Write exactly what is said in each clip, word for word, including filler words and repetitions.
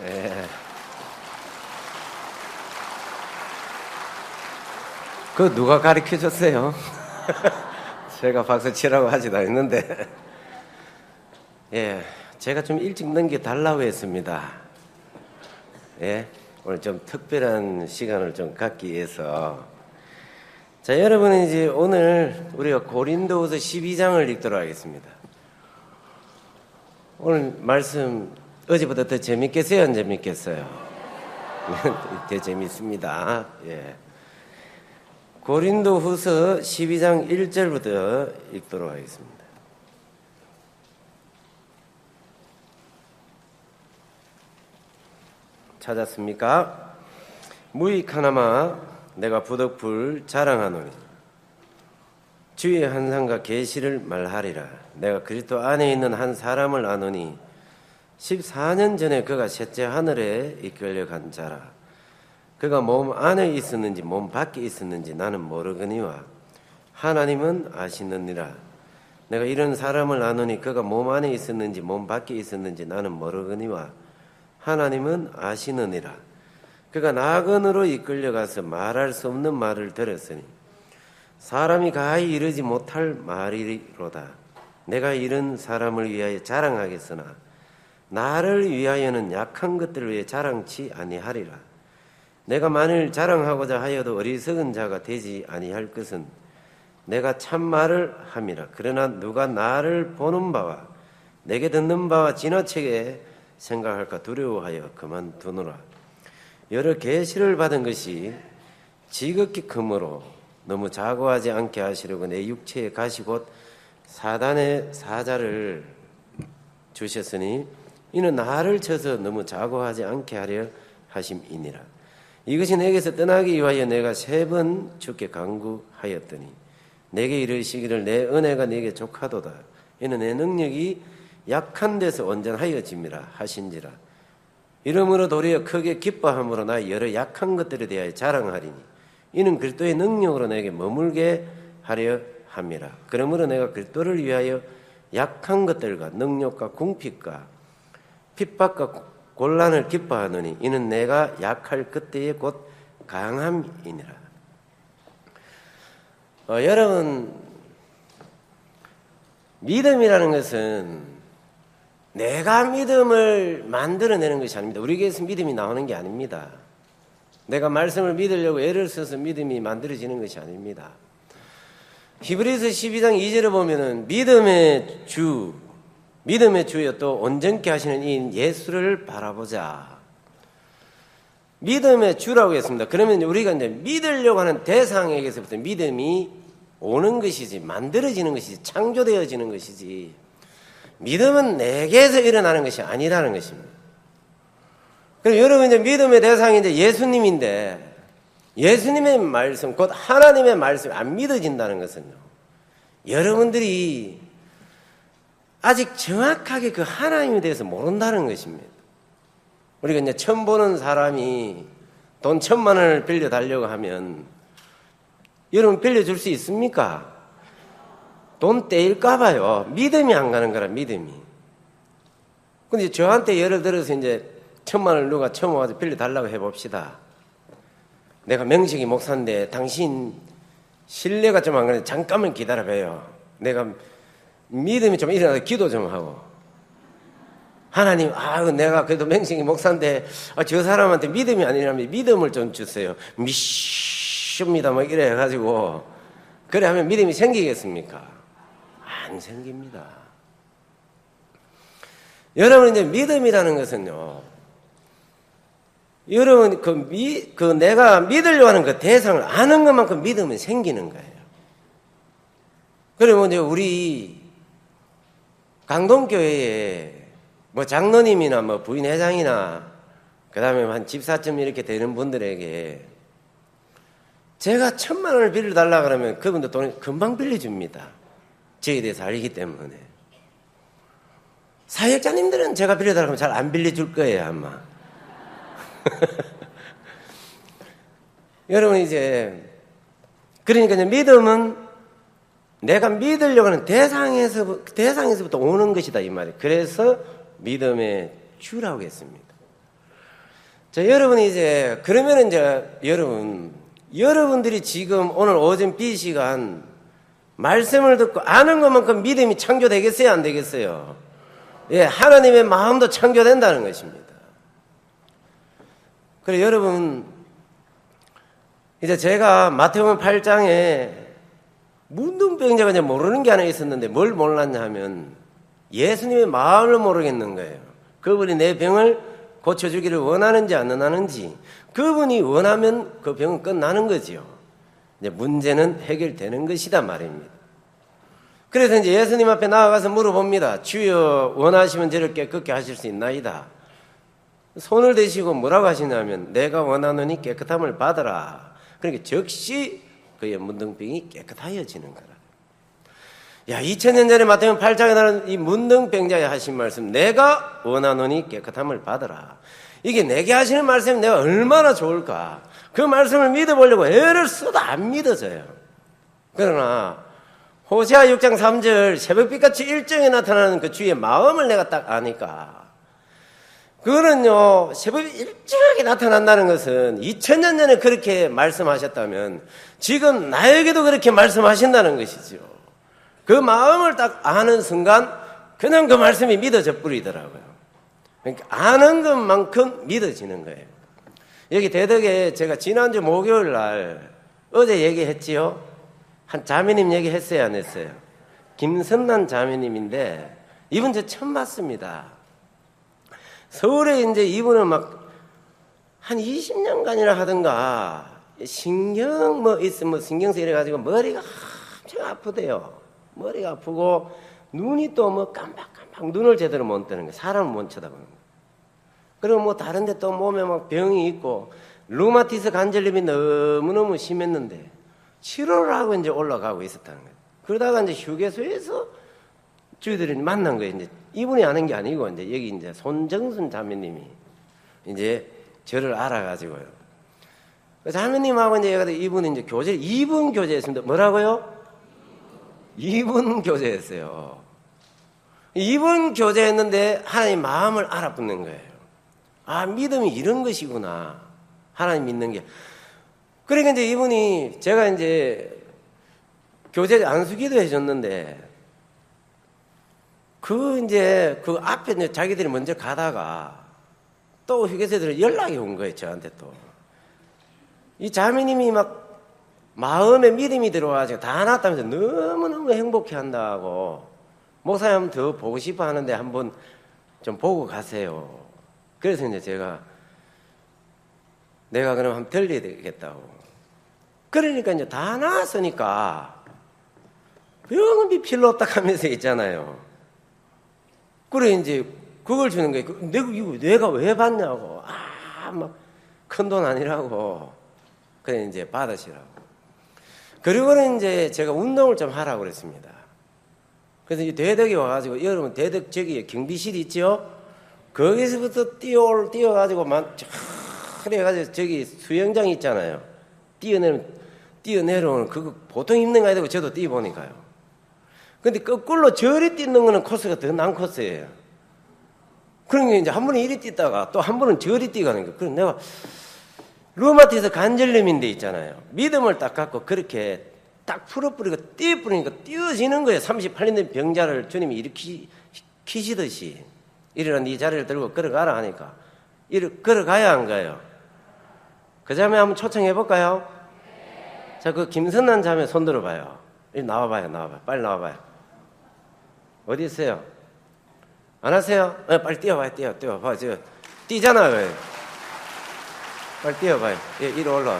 예. 그 누가 가르쳐 줬어요? 제가 박수 치라고 하지도 않았는데. 예, 제가 좀 일찍 넘겨달라고 했습니다. 예, 오늘 좀 특별한 시간을 좀 갖기 위해서. 자, 여러분은 이제 오늘 우리가 고린도후서 십이 장을 읽도록 하겠습니다. 오늘 말씀 어제보다 더 재밌겠어요? 안 재밌겠어요? 더 재밌습니다. 예. 고린도후서 십이 장 일 절부터 읽도록 하겠습니다. 찾았습니까? 무익하나마 내가 부득불 자랑하노니 주의 환상과 계시를 말하리라. 내가 그리스도 안에 있는 한 사람을 아노니 십사 년 전에 그가 셋째 하늘에 이끌려 간 자라. 그가 몸 안에 있었는지 몸 밖에 있었는지 나는 모르거니와 하나님은 아시느니라. 내가 이런 사람을 아노니 그가 몸 안에 있었는지 몸 밖에 있었는지 나는 모르거니와 하나님은 아시느니라. 그가 나그네로 이끌려가서 말할 수 없는 말을 들었으니 사람이 가히 이르지 못할 말이로다. 내가 이런 사람을 위하여 자랑하겠으나 나를 위하여는 약한 것들을 위해 자랑치 아니하리라. 내가 만일 자랑하고자 하여도 어리석은 자가 되지 아니할 것은 내가 참말을 함이라. 그러나 누가 나를 보는 바와 내게 듣는 바와 지나치게 생각할까 두려워하여 그만두노라. 여러 계시를 받은 것이 지극히 크므로 너무 자고하지 않게 하시려고 내 육체의 가시 곧 사단의 사자를 주셨으니 이는 나를 쳐서 너무 자고하지 않게 하려 하심이니라. 이것이 내게서 떠나기 위하여 내가 세 번 주께 간구하였더니 내게 이르시기를 내 은혜가 네게 족하도다. 이는 내 능력이 약한 데서 온전하여짐이라 하신지라. 이러므로 도리어 크게 기뻐함으로 나 여러 약한 것들에 대하여 자랑하리니 이는 그리스도의 능력으로 내게 머물게 하려 함이라. 그러므로 내가 그리스도를 위하여 약한 것들과 능력과 궁핍과 핍박과 곤란을 기뻐하노니 이는 내가 약할 그때에 곧 강함이니라. 어, 여러분, 믿음이라는 것은 내가 믿음을 만들어내는 것이 아닙니다. 우리에게서 믿음이 나오는 게 아닙니다. 내가 말씀을 믿으려고 애를 써서 믿음이 만들어지는 것이 아닙니다. 히브리서 십이 장 이 절에 보면은 믿음의 주, 믿음의 주여 또 온전케 하시는 이 예수를 바라보자. 믿음의 주라고 했습니다. 그러면 우리가 이제 믿으려고 하는 대상에게서부터 믿음이 오는 것이지, 만들어지는 것이지, 창조되어지는 것이지, 믿음은 내게서 일어나는 것이 아니라는 것입니다. 그럼 여러분 이제 믿음의 대상이 이제 예수님인데, 예수님의 말씀, 곧 하나님의 말씀이 안 믿어진다는 것은요, 여러분들이 아직 정확하게 그 하나님에 대해서 모른다는 것입니다. 우리가 이제 처음 보는 사람이 돈 천만 원을 빌려달라고 하면 여러분 빌려줄 수 있습니까? 돈 떼일까봐요. 믿음이 안 가는 거라, 믿음이. 근데 저한테 예를 들어서 이제 천만 원을 누가 처음 와서 빌려달라고 해봅시다. 내가 명식이 목사인데 당신 신뢰가 좀 안 가는데 잠깐만 기다려봐요. 내가 믿음이 좀 일어나서 기도 좀 하고. 하나님, 아, 내가 그래도 명식이 목사인데, 아, 저 사람한테 믿음이 아니라면 믿음을 좀 주세요. 미쉽니다. 뭐 이래 해가지고. 그래 하면 믿음이 생기겠습니까? 안 생깁니다. 여러분, 이제 믿음이라는 것은요, 여러분, 그 미, 그 내가 믿으려고 하는 그 대상을 아는 것만큼 믿음은 생기는 거예요. 그러면 이제 우리 강동교회에 뭐 장로님이나 뭐 부인회장이나 그 다음에 한 집사쯤 이렇게 되는 분들에게 제가 천만 원을 빌려달라 그러면 그분들 돈을 금방 빌려줍니다. 저에 대해서 알기 때문에. 사역자님들은 제가 빌려달라고 하면 잘 안 빌려줄 거예요, 아마. 여러분, 이제, 그러니까 이제 믿음은 내가 믿으려고 하는 대상에서, 대상에서부터 오는 것이다, 이 말이에요. 그래서 믿음의 주라고 했습니다. 자, 여러분이 이제, 그러면 이제, 여러분, 여러분들이 지금 오늘 오전 비 시간 말씀을 듣고 아는 것만큼 믿음이 창조되겠어요? 안 되겠어요? 예, 하나님의 마음도 창조된다는 것입니다. 그래, 여러분, 이제 제가 마태복음 팔 장에 문둥병자가 이제 모르는 게 하나 있었는데 뭘 몰랐냐 하면 예수님의 마음을 모르겠는 거예요. 그분이 내 병을 고쳐주기를 원하는지 안 원하는지, 그분이 원하면 그 병은 끝나는 거지요. 이제 문제는 해결되는 것이다 말입니다. 그래서 이제 예수님 앞에 나아가서 물어봅니다. 주여 원하시면 저를 깨끗게 하실 수 있나이다. 손을 대시고 뭐라고 하시냐면 내가 원하노니 깨끗함을 받아라. 그러니까 즉시 그의 문둥병이 깨끗하여지는 거라. 야, 이천 년 전에 마태복음 팔 장에 나오는 이 문둥병자에 하신 말씀, 내가 원하노니 깨끗함을 받아라. 이게 내게 하시는 말씀이 내가 얼마나 좋을까. 그 말씀을 믿어보려고 애를 써도 안 믿어져요. 그러나 호세아 육 장 삼 절 새벽빛같이 일정에 나타나는 그 주의 마음을 내가 딱 아니까, 그거는요, 새벽이 일정하게 나타난다는 것은 이천 년 전에 그렇게 말씀하셨다면 지금 나에게도 그렇게 말씀하신다는 것이죠. 그 마음을 딱 아는 순간 그냥 그 말씀이 믿어져 버리더라고요. 그러니까 아는 것만큼 믿어지는 거예요. 여기 대덕에 제가 지난주 목요일 날 어제 얘기했지요. 한 자매님 얘기했어요, 안 했어요? 김선란 자매님인데 이분 저 처음 봤습니다. 서울에 이제 이분은 막 한 이십 년간이나 하던가 신경 뭐 있으면 뭐 신경세 이래가지고 머리가 엄청 아프대요. 머리가 아프고 눈이 또 뭐 깜박깜박 눈을 제대로 못 뜨는 거예요. 사람을 못 쳐다보는 거예요. 그리고 뭐 다른데 또 몸에 막 병이 있고 루마티스 관절염이 너무너무 심했는데 치료를 하고 이제 올라가고 있었다는 거예요. 그러다가 이제 휴게소에서 저희들이 만난 거예요. 이제 이분이 아는 게 아니고 이제 여기 이제 손정순 자매님이 이제 저를 알아가지고요. 자매님하고 이제 이분이 이제 교제, 이 분 교제했습니다. 뭐라고요? 이 분 교제했어요. 이 분 교제했는데 하나님 마음을 알아붙는 거예요. 아, 믿음이 이런 것이구나. 하나님 믿는 게. 그러니까 이제 이분이 제가 이제 교제 안수기도 해줬는데 그 이제 그 앞에 이제 자기들이 먼저 가다가 또 휴게소에 연락이 온 거예요, 저한테 또. 이 자매님이 막 마음에 믿음이 들어와가지고 다 났다면서 너무너무 행복해 한다고, 목사님 더 보고 싶어 하는데 한번 좀 보고 가세요. 그래서 이제 제가 내가 그럼 한번 들려야 되겠다고. 그러니까 이제 다 나았으니까 병원비 필요 없다 하면서 있잖아요. 그래 이제 그걸 주는 거예요. 내가 이거 내가 왜 받냐고. 아, 막 큰 돈 아니라고. 그래 이제 받으시라고. 그리고는 이제 제가 운동을 좀 하라고 그랬습니다. 그래서 이 대덕에 와가지고, 여러분 대덕 저기 경비실 있죠? 거기서부터 뛰어 뛰어가지고 막 그래가지고 저기 수영장 있잖아요. 뛰어내면 뛰어내려오는 그거 보통 힘든 거 아니고 저도 뛰어보니까요. 근데 거꾸로 저리 뛰는 거는 코스가 더 난 코스예요. 그러니까 이제 한 번은 이리 뛰다가 또 한 번은 저리 뛰가는 거예요. 그래서 내가 루마티스 관절염인데 있잖아요. 믿음을 딱 갖고 그렇게 딱 풀어뿌리고 뛰어뿌리니까 뛰어지는 거예요. 삼십팔 년 된 병자를 주님이 일으키시듯이. 이리라 네 자리를 들고 걸어가라 하니까 이리 걸어가야 안 가요. 그 자매 한번 초청해볼까요? 자, 그 김선란 자매 손 들어봐요. 이리 나와봐요, 나와봐요. 빨리 나와봐요. 어디 있어요? 안 하세요? 네, 빨리 뛰어봐요, 뛰어, 뛰어봐요. 지금 뛰잖아요. 빨리 뛰어봐요. 예, 이리 올라와요.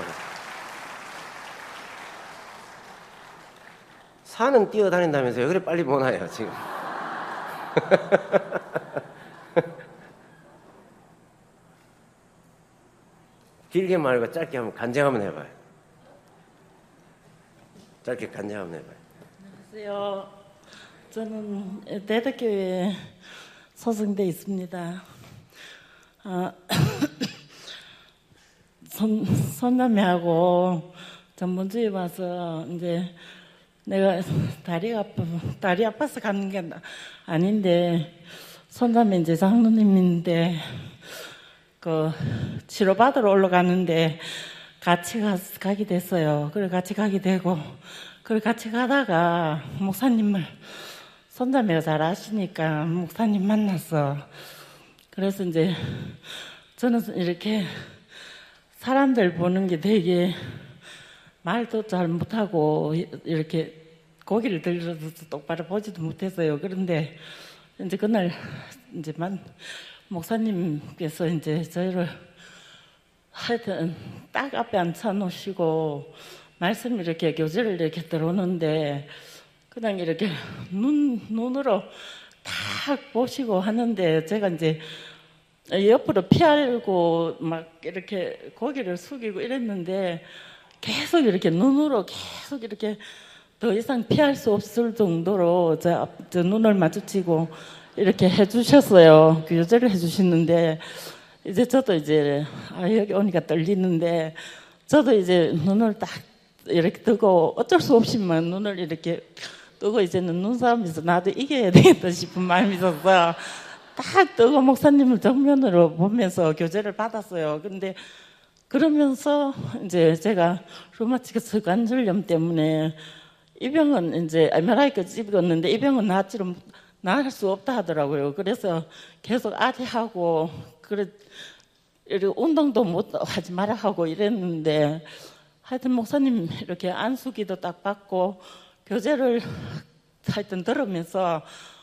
산은 뛰어다닌다면서요? 그래 빨리 못 와요, 지금. 길게 말고 짧게 한번 간증 한번 해봐요. 짧게 간증 한번 해봐요. 안녕하세요. 저는 대덕교회에 소속돼 있습니다. 아, 손, 손남매하고 전문주에 와서 이제 내가 다리가 아파, 다리 아파서 가는 게 아닌데, 손남매 이제 장로님인데, 그 치료받으러 올라가는데 같이 가, 가게 됐어요. 그래 같이 가게 되고 그래 같이 가다가 목사님을 손자매가 잘 아시니까 목사님 만났어. 그래서 이제 저는 이렇게 사람들 보는 게 되게 말도 잘 못하고 이렇게 고개를 들어서 똑바로 보지도 못했어요. 그런데 이제 그날 이제 만 목사님께서 이제 저희를 하여튼 딱 앞에 앉혀 놓으시고 말씀 이렇게 교제를 이렇게 들어오는데 그냥 이렇게 눈 눈으로 딱 보시고 하는데 제가 이제 옆으로 피하고 막 이렇게 고개를 숙이고 이랬는데 계속 이렇게 눈으로 계속 이렇게 더 이상 피할 수 없을 정도로 저, 저 눈을 마주치고 이렇게 해주셨어요. 교제를 해주시는데 이제 저도 이제 아, 여기 오니까 떨리는데 저도 이제 눈을 딱 이렇게 뜨고 어쩔 수 없이만 눈을 이렇게 뜨고 이제는 눈싸움에서 나도 이겨야 되겠다 싶은 마음이 있어서 딱 뜨고 목사님을 정면으로 보면서 교제를 받았어요. 근데 그러면서 이제 제가 루마티스 관절염 때문에 이 병은 이제 엠알아이까지 찍었는데 이 병은 나았지로 나을 수 없다 하더라고요. 그래서 계속 아리하고 그래 이렇게 운동도 못 하지 마라 하고 이랬는데 하여튼 목사님 이렇게 안수기도 딱 받고 교제를 하여튼 들으면서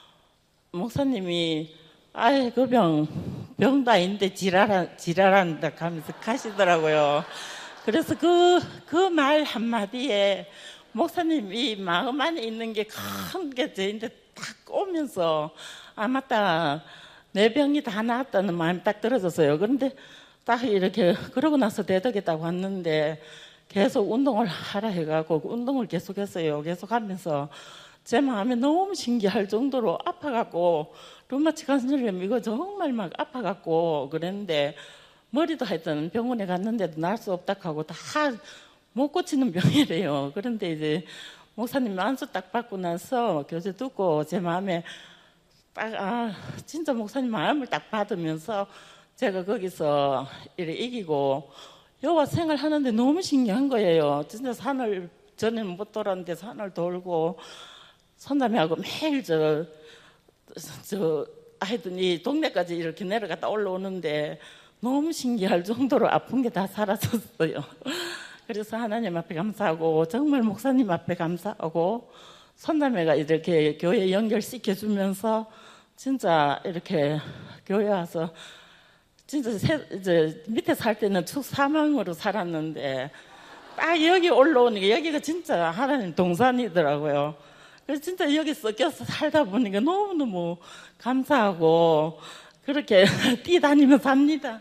목사님이 아이 그 병 병도 아닌데 지랄한 지랄한다 하면서 가시더라고요. 그래서 그 그 말 한마디에 목사님이 마음 안에 있는 게 큰 게 저한테 딱 오면서 아 맞다 내 병이 다 나았다는 마음이 딱 들어졌어요. 그런데 딱 이렇게 그러고 나서 대덕에다고 왔는데 계속 운동을 하라 해가고 운동을 계속했어요. 계속하면서 제 마음이 너무 신기할 정도로 아파갖고 루마티스 관절염 이거 정말 막 아파갖고 그랬는데 머리도 하여튼 병원에 갔는데도 날 수 없다 하고 다 못 고치는 병이래요. 그런데 이제 목사님 안수 딱 받고 나서 교제 듣고 제 마음에 딱, 아, 진짜 목사님 마음을 딱 받으면서 제가 거기서 이렇게 이기고 여와 생활하는데 너무 신기한 거예요. 진짜 산을 전에는 못 돌았는데 산을 돌고 손자매하고 매일 저, 저, 하여튼 이 동네까지 이렇게 내려갔다 올라오는데 너무 신기할 정도로 아픈 게 다 사라졌어요. 그래서 하나님 앞에 감사하고 정말 목사님 앞에 감사하고 손자매가 이렇게 교회 연결시켜주면서 진짜 이렇게 교회 와서 진짜 세, 이제 밑에 살 때는 축사망으로 살았는데 딱 여기 올라오니까 여기가 진짜 하나님 동산이더라고요. 그래서 진짜 여기 섞여서 살다 보니까 너무너무 감사하고 그렇게 뛰다니면서 삽니다.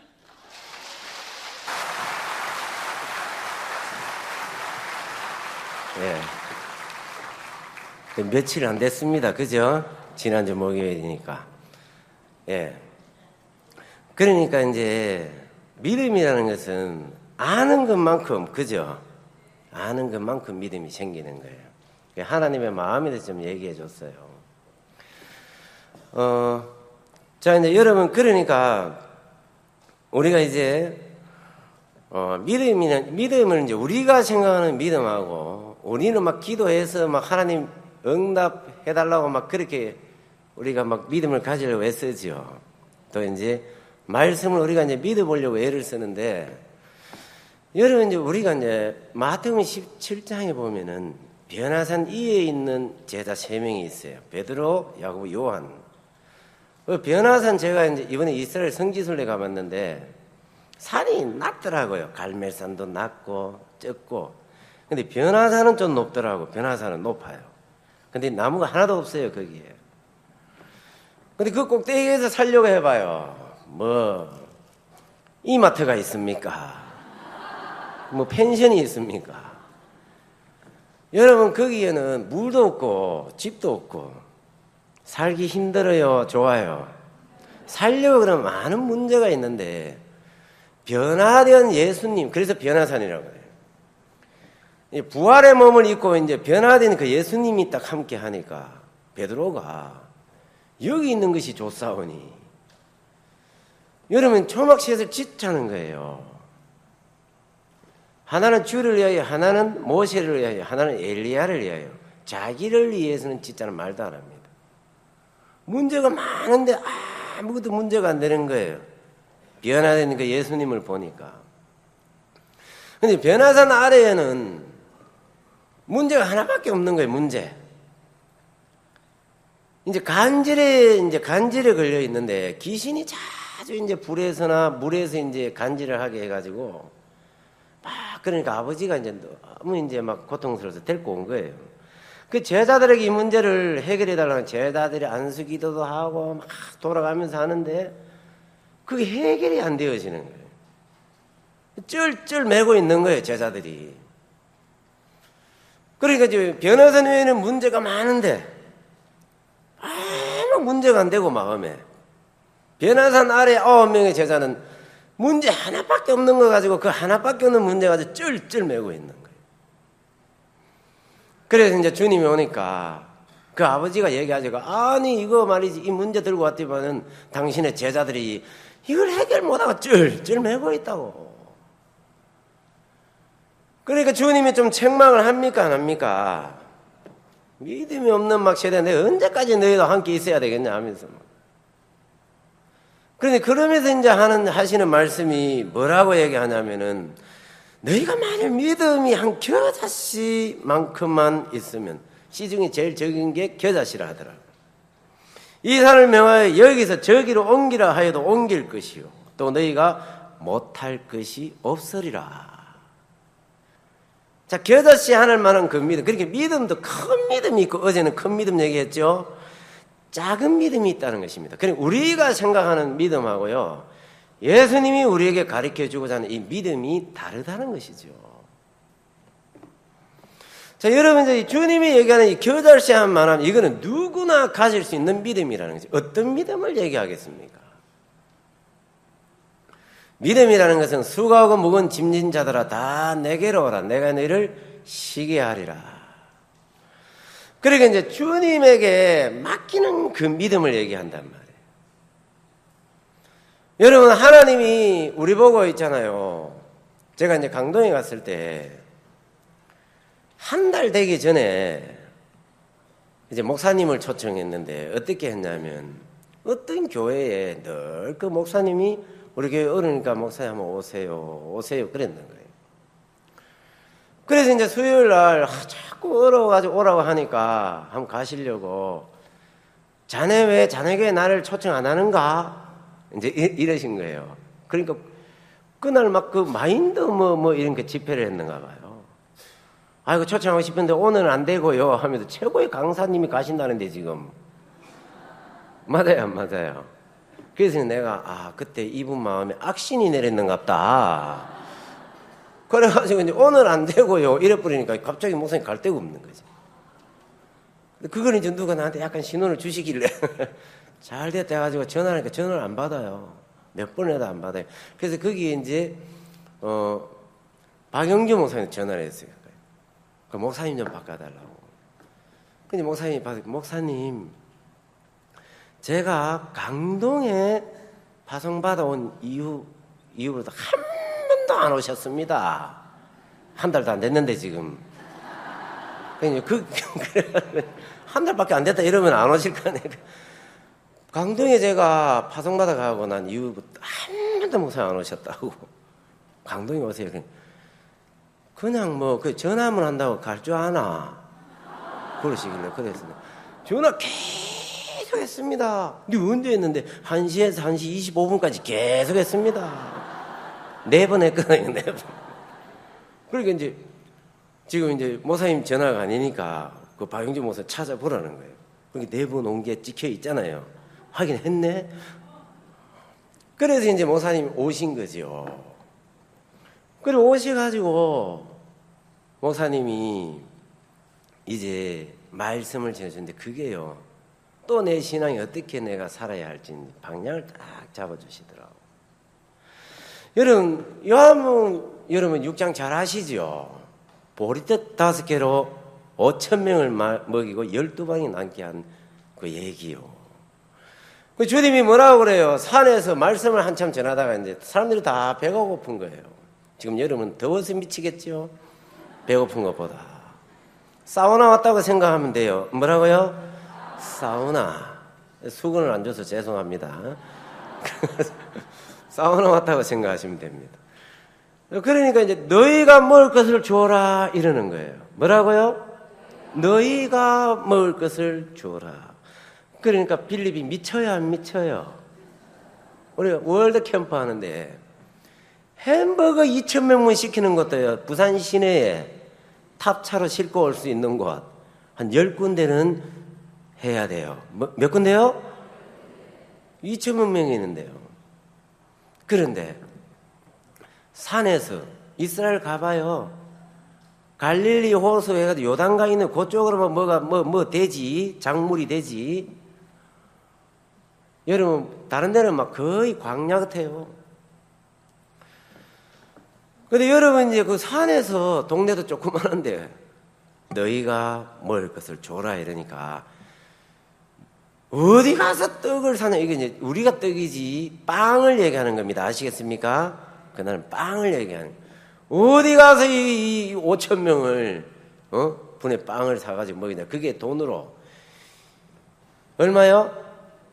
예. 며칠 안 됐습니다. 그죠? 지난주 목요일이니까. 예. 그러니까 이제 믿음이라는 것은 아는 것만큼, 그죠? 아는 것만큼 믿음이 생기는 거예요. 하나님의 마음에 대해서 좀 얘기해 줬어요. 어, 자, 이제 여러분, 그러니까 우리가 이제 어, 믿음이는, 믿음을 이제 우리가 생각하는 믿음하고 우리는 막 기도해서 막 하나님 응답해달라고 막 그렇게 우리가 막 믿음을 가지려고 애쓰죠. 또 이제 말씀을 우리가 이제 믿어보려고 애를 쓰는데 여러분 이제 우리가 이제 마태복음 십칠 장에 보면은 변화산 위에 있는 제자 세 명이 있어요. 베드로, 야고보, 요한. 그 변화산 제가 이제 이번에 이스라엘 성지순례 가봤는데 산이 낮더라고요. 갈멜산도 낮고 적고. 근데 변화산은 좀 높더라고. 변화산은 높아요. 근데 나무가 하나도 없어요, 거기에. 근데 그 꼭대기에서 살려고 해봐요. 뭐 이마트가 있습니까? 뭐 펜션이 있습니까? 여러분 거기에는 물도 없고 집도 없고 살기 힘들어요, 좋아요? 살려고 그러면 많은 문제가 있는데 변화된 예수님, 그래서 변화산이라고 해요. 부활의 몸을 입고 이제 변화된 그 예수님이 딱 함께 하니까 베드로가 여기 있는 것이 좋사오니 여러분 초막셋을 짓자는 거예요. 하나는 주를 위하여, 하나는 모세를 위하여, 하나는 엘리야를 위하여. 자기를 위해서는 짓자는 말도 안 합니다. 문제가 많은데 아무것도 문제가 안 되는 거예요. 변화되는 그 예수님을 보니까. 근데 변화산 아래에는 문제가 하나밖에 없는 거예요, 문제. 이제 간질에, 이제 간질에 걸려 있는데 귀신이 자주 이제 불에서나 물에서 이제 간질을 하게 해가지고 막 그러니까 아버지가 이제 너무 이제 막 고통스러워서 데리고 온 거예요. 그 제자들에게 이 문제를 해결해 달라는 제자들이 안수 기도도 하고 막 돌아가면서 하는데 그게 해결이 안 되어지는 거예요. 쩔쩔 매고 있는 거예요, 제자들이. 그러니까 이제 변화산 외에는 문제가 많은데 아무 문제가 안 되고 마음에 변화산 아래 아홉 명의 제자는 문제 하나밖에 없는 거 가지고 그 하나밖에 없는 문제 가지고 쩔쩔 매고 있는 거예요. 그래서 이제 주님이 오니까 그 아버지가 얘기하죠. 아니 이거 말이지 이 문제 들고 왔더니만은 당신의 제자들이 이걸 해결 못하고 쩔쩔 매고 있다고. 그러니까 주님이 좀 책망을 합니까 안 합니까? 믿음이 없는 막 세대 내가 언제까지 너희도 함께 있어야 되겠냐 하면서 막. 그런데 그러면서 이제 하는 하시는 말씀이 뭐라고 얘기하냐면은 너희가 만약 믿음이 한 겨자씨만큼만 있으면 씨 중에 제일 적은 게 겨자씨라 하더라고요. 이 산을 명하여 여기서 저기로 옮기라 하여도 옮길 것이요 또 너희가 못할 것이 없으리라. 자, 겨자씨 하늘 만한 그 믿음. 그렇게 믿음도 큰 믿음이 있고 어제는 큰 믿음 얘기했죠. 작은 믿음이 있다는 것입니다. 그러니까 우리가 생각하는 믿음하고요 예수님이 우리에게 가르쳐주고자 하는 이 믿음이 다르다는 것이죠. 자, 여러분 이제 주님이 얘기하는 이 겨자씨만한 이거는 누구나 가질 수 있는 믿음이라는 거죠. 어떤 믿음을 얘기하겠습니까? 믿음이라는 것은 수고하고 무거운 짐진 자들아 다 내게로 오라. 내가 너희를 쉬게 하리라. 그러니까 이제 주님에게 맡기는 그 믿음을 얘기한단 말이에요. 여러분 하나님이 우리 보고 있잖아요. 제가 이제 강동에 갔을 때 한 달 되기 전에 이제 목사님을 초청했는데 어떻게 했냐면 어떤 교회에 늘 그 목사님이 우리 교회 어르니까 목사님 한번 오세요 오세요 그랬는 거예요. 그래서 이제 수요일 날 자꾸 어려워가지고 오라고 하니까 한번 가시려고 자네 왜 자네 교회 나를 초청 안 하는가 이제 이러신 거예요. 그러니까 그날 막 그 마인드 뭐 뭐 이런 게 집회를 했는가 봐요. 아이고 초청하고 싶은데 오늘은 안 되고요 하면서 최고의 강사님이 가신다는데 지금 맞아요 안 맞아요? 그래서 내가 아 그때 이분 마음에 악신이 내렸는갑다. 그래가지고 이제 오늘 안 되고요 이래 버리니까 갑자기 목사님 갈 데가 없는 거지. 그걸 이제 누가 나한테 약간 신호를 주시길래 잘 됐다 해가지고 전화하니까 전화를 안 받아요. 몇 번이라도 안 받아요. 그래서 거기에 이제 어 박영주 목사님 전화를 했어요. 그 목사님 좀 바꿔달라고. 근데 목사님이 받아 목사님 제가 강동에 파송받아 온 이후 이후부터 한 번도 안 오셨습니다. 한 달도 안 됐는데 지금. 그냥 그 한 달밖에 안 됐다 이러면 안 오실 거 아니에요. 강동에 제가 파송받아 가고 난 이후부터 한 번도 목사님 안 오셨다고. 강동에 오세요. 그냥 뭐 그 전화만 한다고 갈 줄 아나 그러시길래 그래서 전화 계속 했습니다. 근데 언제 했는데 한 시에서 한 시 이십오 분까지 계속 했습니다. 네 번 했거든요. 네 번. 그러니까 이제 지금 이제 목사님 전화가 아니니까 그 박영주 목사 찾아보라는 거예요. 그러니까 네 번 온 게 찍혀 있잖아요. 확인했네. 그래서 이제 목사님 오신 거죠. 그리고 오셔가지고 목사님이 이제 말씀을 전해주는데 그게요. 또 내 신앙이 어떻게 내가 살아야 할지 방향을 딱 잡아주시더라고. 여러분, 요한복음 여러분 육 장 잘 아시죠? 보리떡 다섯 개로 오천 명을 먹이고 열두 방이 남게 한 그 얘기요. 그 주님이 뭐라고 그래요? 산에서 말씀을 한참 전하다가 이제 사람들이 다 배가 고픈 거예요. 지금 여름은 더워서 미치겠죠? 배고픈 것보다. 사우나 왔다고 생각하면 돼요. 뭐라고요? 사우나. 수건을 안 줘서 죄송합니다. 사우나 왔다고 생각하시면 됩니다. 그러니까 이제 너희가 먹을 것을 주어라 이러는 거예요. 뭐라고요? 너희가 먹을 것을 주어라. 그러니까 빌립이 미쳐요, 안 미쳐요? 우리가 월드 캠프 하는데 햄버거 이천 명분 시키는 것도요, 부산 시내에 탑차로 싣고 올 수 있는 곳 한 열 군데는 해야 돼요. 뭐, 몇 군데요? 이천만 명이 있는데요. 그런데 산에서 이스라엘 가봐요. 갈릴리 호수 해가지고 요단강 있는 그쪽으로 뭐가 뭐 뭐 되지, 작물이 되지. 여러분 다른 데는 막 거의 광야 같아요. 근데 여러분 이제 그 산에서 동네도 조그만한데 너희가 먹을 것을 줘라 이러니까 어디 가서 떡을 사냐. 이게 이제 우리가 떡이지 빵을 얘기하는 겁니다. 아시겠습니까? 그날은 빵을 얘기하는 거예요. 어디 가서 이, 이 오천 명을 어? 분의 빵을 사가지고 먹이냐. 그게 돈으로 얼마요?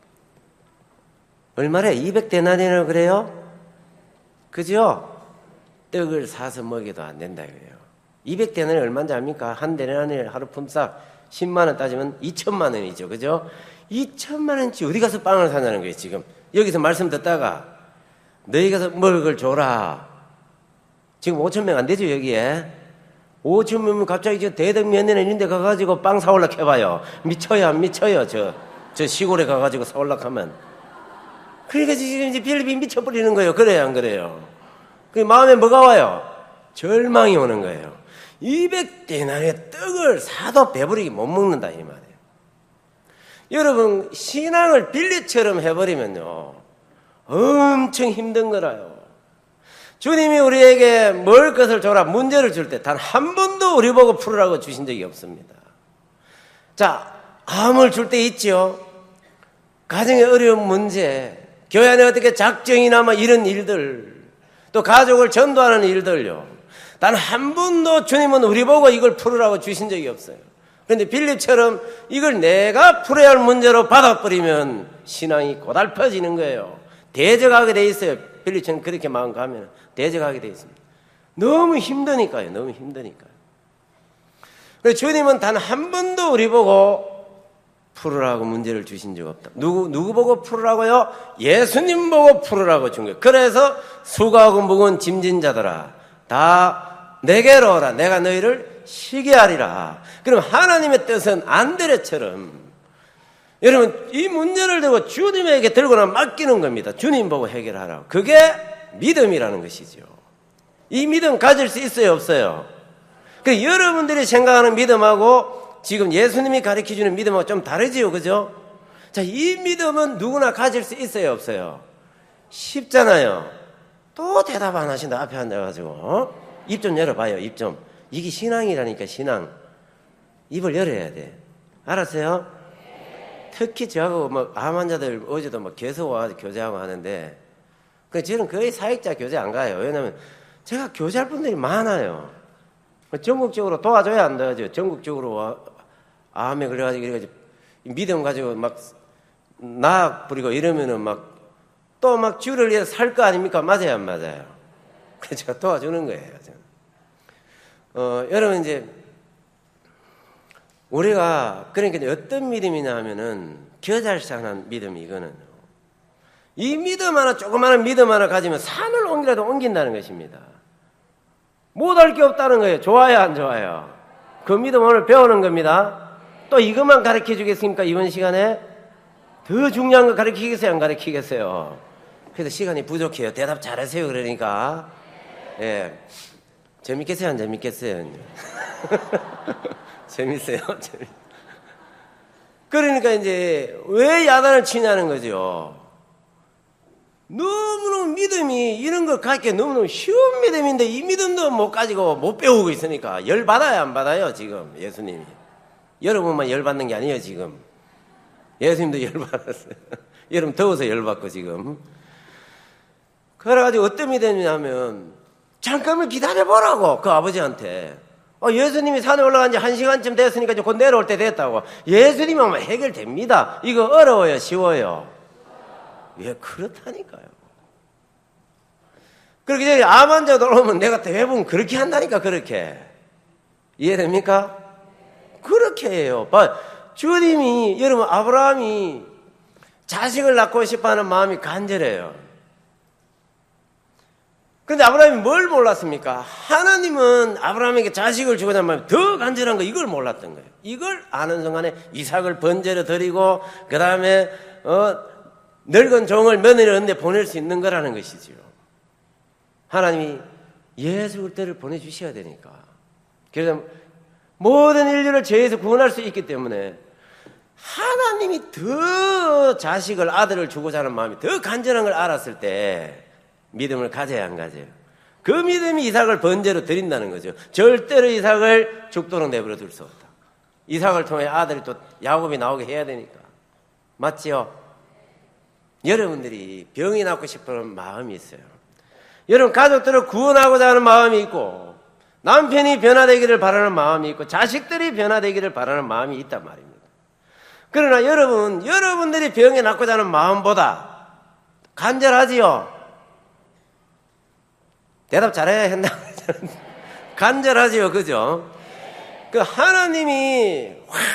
얼마래? 이백 데나리나 그래요? 그죠? 떡을 사서 먹여도 안 된다 이거예요. 이백 데나리 얼마인지 압니까? 한 데나리 하루 품삯 십만 원 따지면 이천만 원이죠. 그죠? 이천만 원치 어디 가서 빵을 사냐는 거예요. 지금 여기서 말씀 듣다가 너희 가서 먹을 걸 줘라. 지금 오천 명 안 되죠 여기에? 오천 명이면 갑자기 저 대덕면에 있는데 가가지고 빵 사올라 해봐요. 미쳐요 안 미쳐요? 저, 저 시골에 가가지고 사올라 하면. 그러니까 지금 이제 빌립이 미쳐버리는 거예요. 그래요 안 그래요? 그 마음에 뭐가 와요? 절망이 오는 거예요. 이백 데나리의 떡을 사도 배부르게 못 먹는다 이 말이에요. 여러분 신앙을 빌립처럼 해버리면요 엄청 힘든 거라요. 주님이 우리에게 먹을 것을 줘라 문제를 줄 때 단 한 번도 우리 보고 풀으라고 주신 적이 없습니다. 자, 암을 줄 때 있죠. 가정의 어려운 문제, 교회 안에 어떻게 작정이나 뭐 이런 일들, 또 가족을 전도하는 일들요. 단 한 번도 주님은 우리 보고 이걸 풀으라고 주신 적이 없어요. 그런데 빌립처럼 이걸 내가 풀어야 할 문제로 받아버리면 신앙이 고달퍼지는 거예요. 대적하게 돼 있어요. 빌립처럼 그렇게 마음 가면 대적하게 돼 있습니다. 너무 힘드니까요. 너무 힘드니까요. 그래서 주님은 단 한 번도 우리 보고 풀으라고 문제를 주신 적 없다. 누구, 누구 보고 풀으라고요? 예수님 보고 풀으라고 준 거예요. 그래서 수고하고 무거운 짐진 자들아 다 내게로 오라. 내가 너희를 쉬게 하리라. 그럼 하나님의 뜻은 안드레처럼 여러분 이 문제를 들고 주님에게 들고나 맡기는 겁니다. 주님 보고 해결하라고. 그게 믿음이라는 것이죠. 이 믿음 가질 수 있어요 없어요? 그 여러분들이 생각하는 믿음하고 지금 예수님이 가르쳐주는 믿음하고 좀 다르지요, 그죠? 자, 이 믿음은 누구나 가질 수 있어요, 없어요? 쉽잖아요. 또 대답 안 하신다, 앞에 앉아가지고. 어? 입 좀 열어봐요, 입 좀. 이게 신앙이라니까, 신앙. 입을 열어야 돼. 알았어요? 특히 저하고 뭐, 암 환자들 어제도 뭐 계속 와가지고 교제하고 하는데, 그 저는 거의 사역자 교제 안 가요. 왜냐면 제가 교제할 분들이 많아요. 전국적으로 도와줘야 안 도와줘요. 전국적으로 와, 암에 그래가지고, 그래가지고, 믿음 가지고 막, 나악 부리고 이러면은 막, 또 막 주를 위해서 살 거 아닙니까? 맞아요, 안 맞아요? 그래서 제가 도와주는 거예요, 저는. 어, 여러분, 이제, 우리가, 그러니까 어떤 믿음이냐 하면은, 겨잘산한 믿음이 이거는. 이 믿음 하나, 조그마한 믿음 하나 가지면 산을 옮기라도 옮긴다는 것입니다. 못할 게 없다는 거예요. 좋아요, 안 좋아요? 그 믿음 오늘 배우는 겁니다. 또 이것만 가르쳐 주겠습니까? 이번 시간에? 더 중요한 거 가르치겠어요? 안 가르치겠어요? 그래서 시간이 부족해요. 대답 잘하세요. 그러니까. 예. 재밌겠어요? 안 재밌겠어요? 재밌어요? 재밌... 그러니까 이제 왜 야단을 치냐는 거죠. 너무너무 믿음이 이런 걸 갖기에 너무너무 쉬운 믿음인데 이 믿음도 못 가지고 못 배우고 있으니까 열받아요 안 받아요 지금 예수님이. 여러분만 열받는 게 아니에요 지금. 예수님도 열받았어요. 여러분 더워서 열받고 지금. 그래가지고 어떤 믿음이 되냐면 잠깐만 기다려보라고 그 아버지한테. 어, 예수님이 산에 올라간 지 한 시간쯤 됐으니까 이제 곧 내려올 때 됐다고. 예수님은 해결됩니다. 이거 어려워요, 쉬워요? 예, 그렇다니까요. 그렇게 이제 암 환자도 오면 내가 대부분 그렇게 한다니까, 그렇게. 이해됩니까? 그렇게 해요. 주님이, 여러분, 아브라함이 자식을 낳고 싶어 하는 마음이 간절해요. 그런데 아브라함이 뭘 몰랐습니까? 하나님은 아브라함에게 자식을 주고자 하면 더 간절한 거 이걸 몰랐던 거예요. 이걸 아는 순간에 이삭을 번제로 드리고 그 다음에 어, 늙은 종을 며느리 얻는데 보낼 수 있는 거라는 것이지요. 하나님이 예수 그리스도를 보내주셔야 되니까. 그래서 모든 인류를 죄에서 구원할 수 있기 때문에 하나님이 더 자식을 아들을 주고자 하는 마음이 더 간절한 걸 알았을 때 믿음을 가져야 안 가져요. 그 믿음이 이삭을 번제로 드린다는 거죠. 절대로 이삭을 죽도록 내버려 둘 수 없다. 이삭을 통해 아들이 또 야곱이 나오게 해야 되니까. 맞지요? 여러분들이 병이 낫고 싶은 마음이 있어요. 여러분 가족들을 구원하고자 하는 마음이 있고 남편이 변화되기를 바라는 마음이 있고 자식들이 변화되기를 바라는 마음이 있단 말입니다. 그러나 여러분, 여러분들이 병에 낫고자 하는 마음보다 간절하지요? 대답 잘해야 한다. 간절하지요, 그죠? 그 하나님이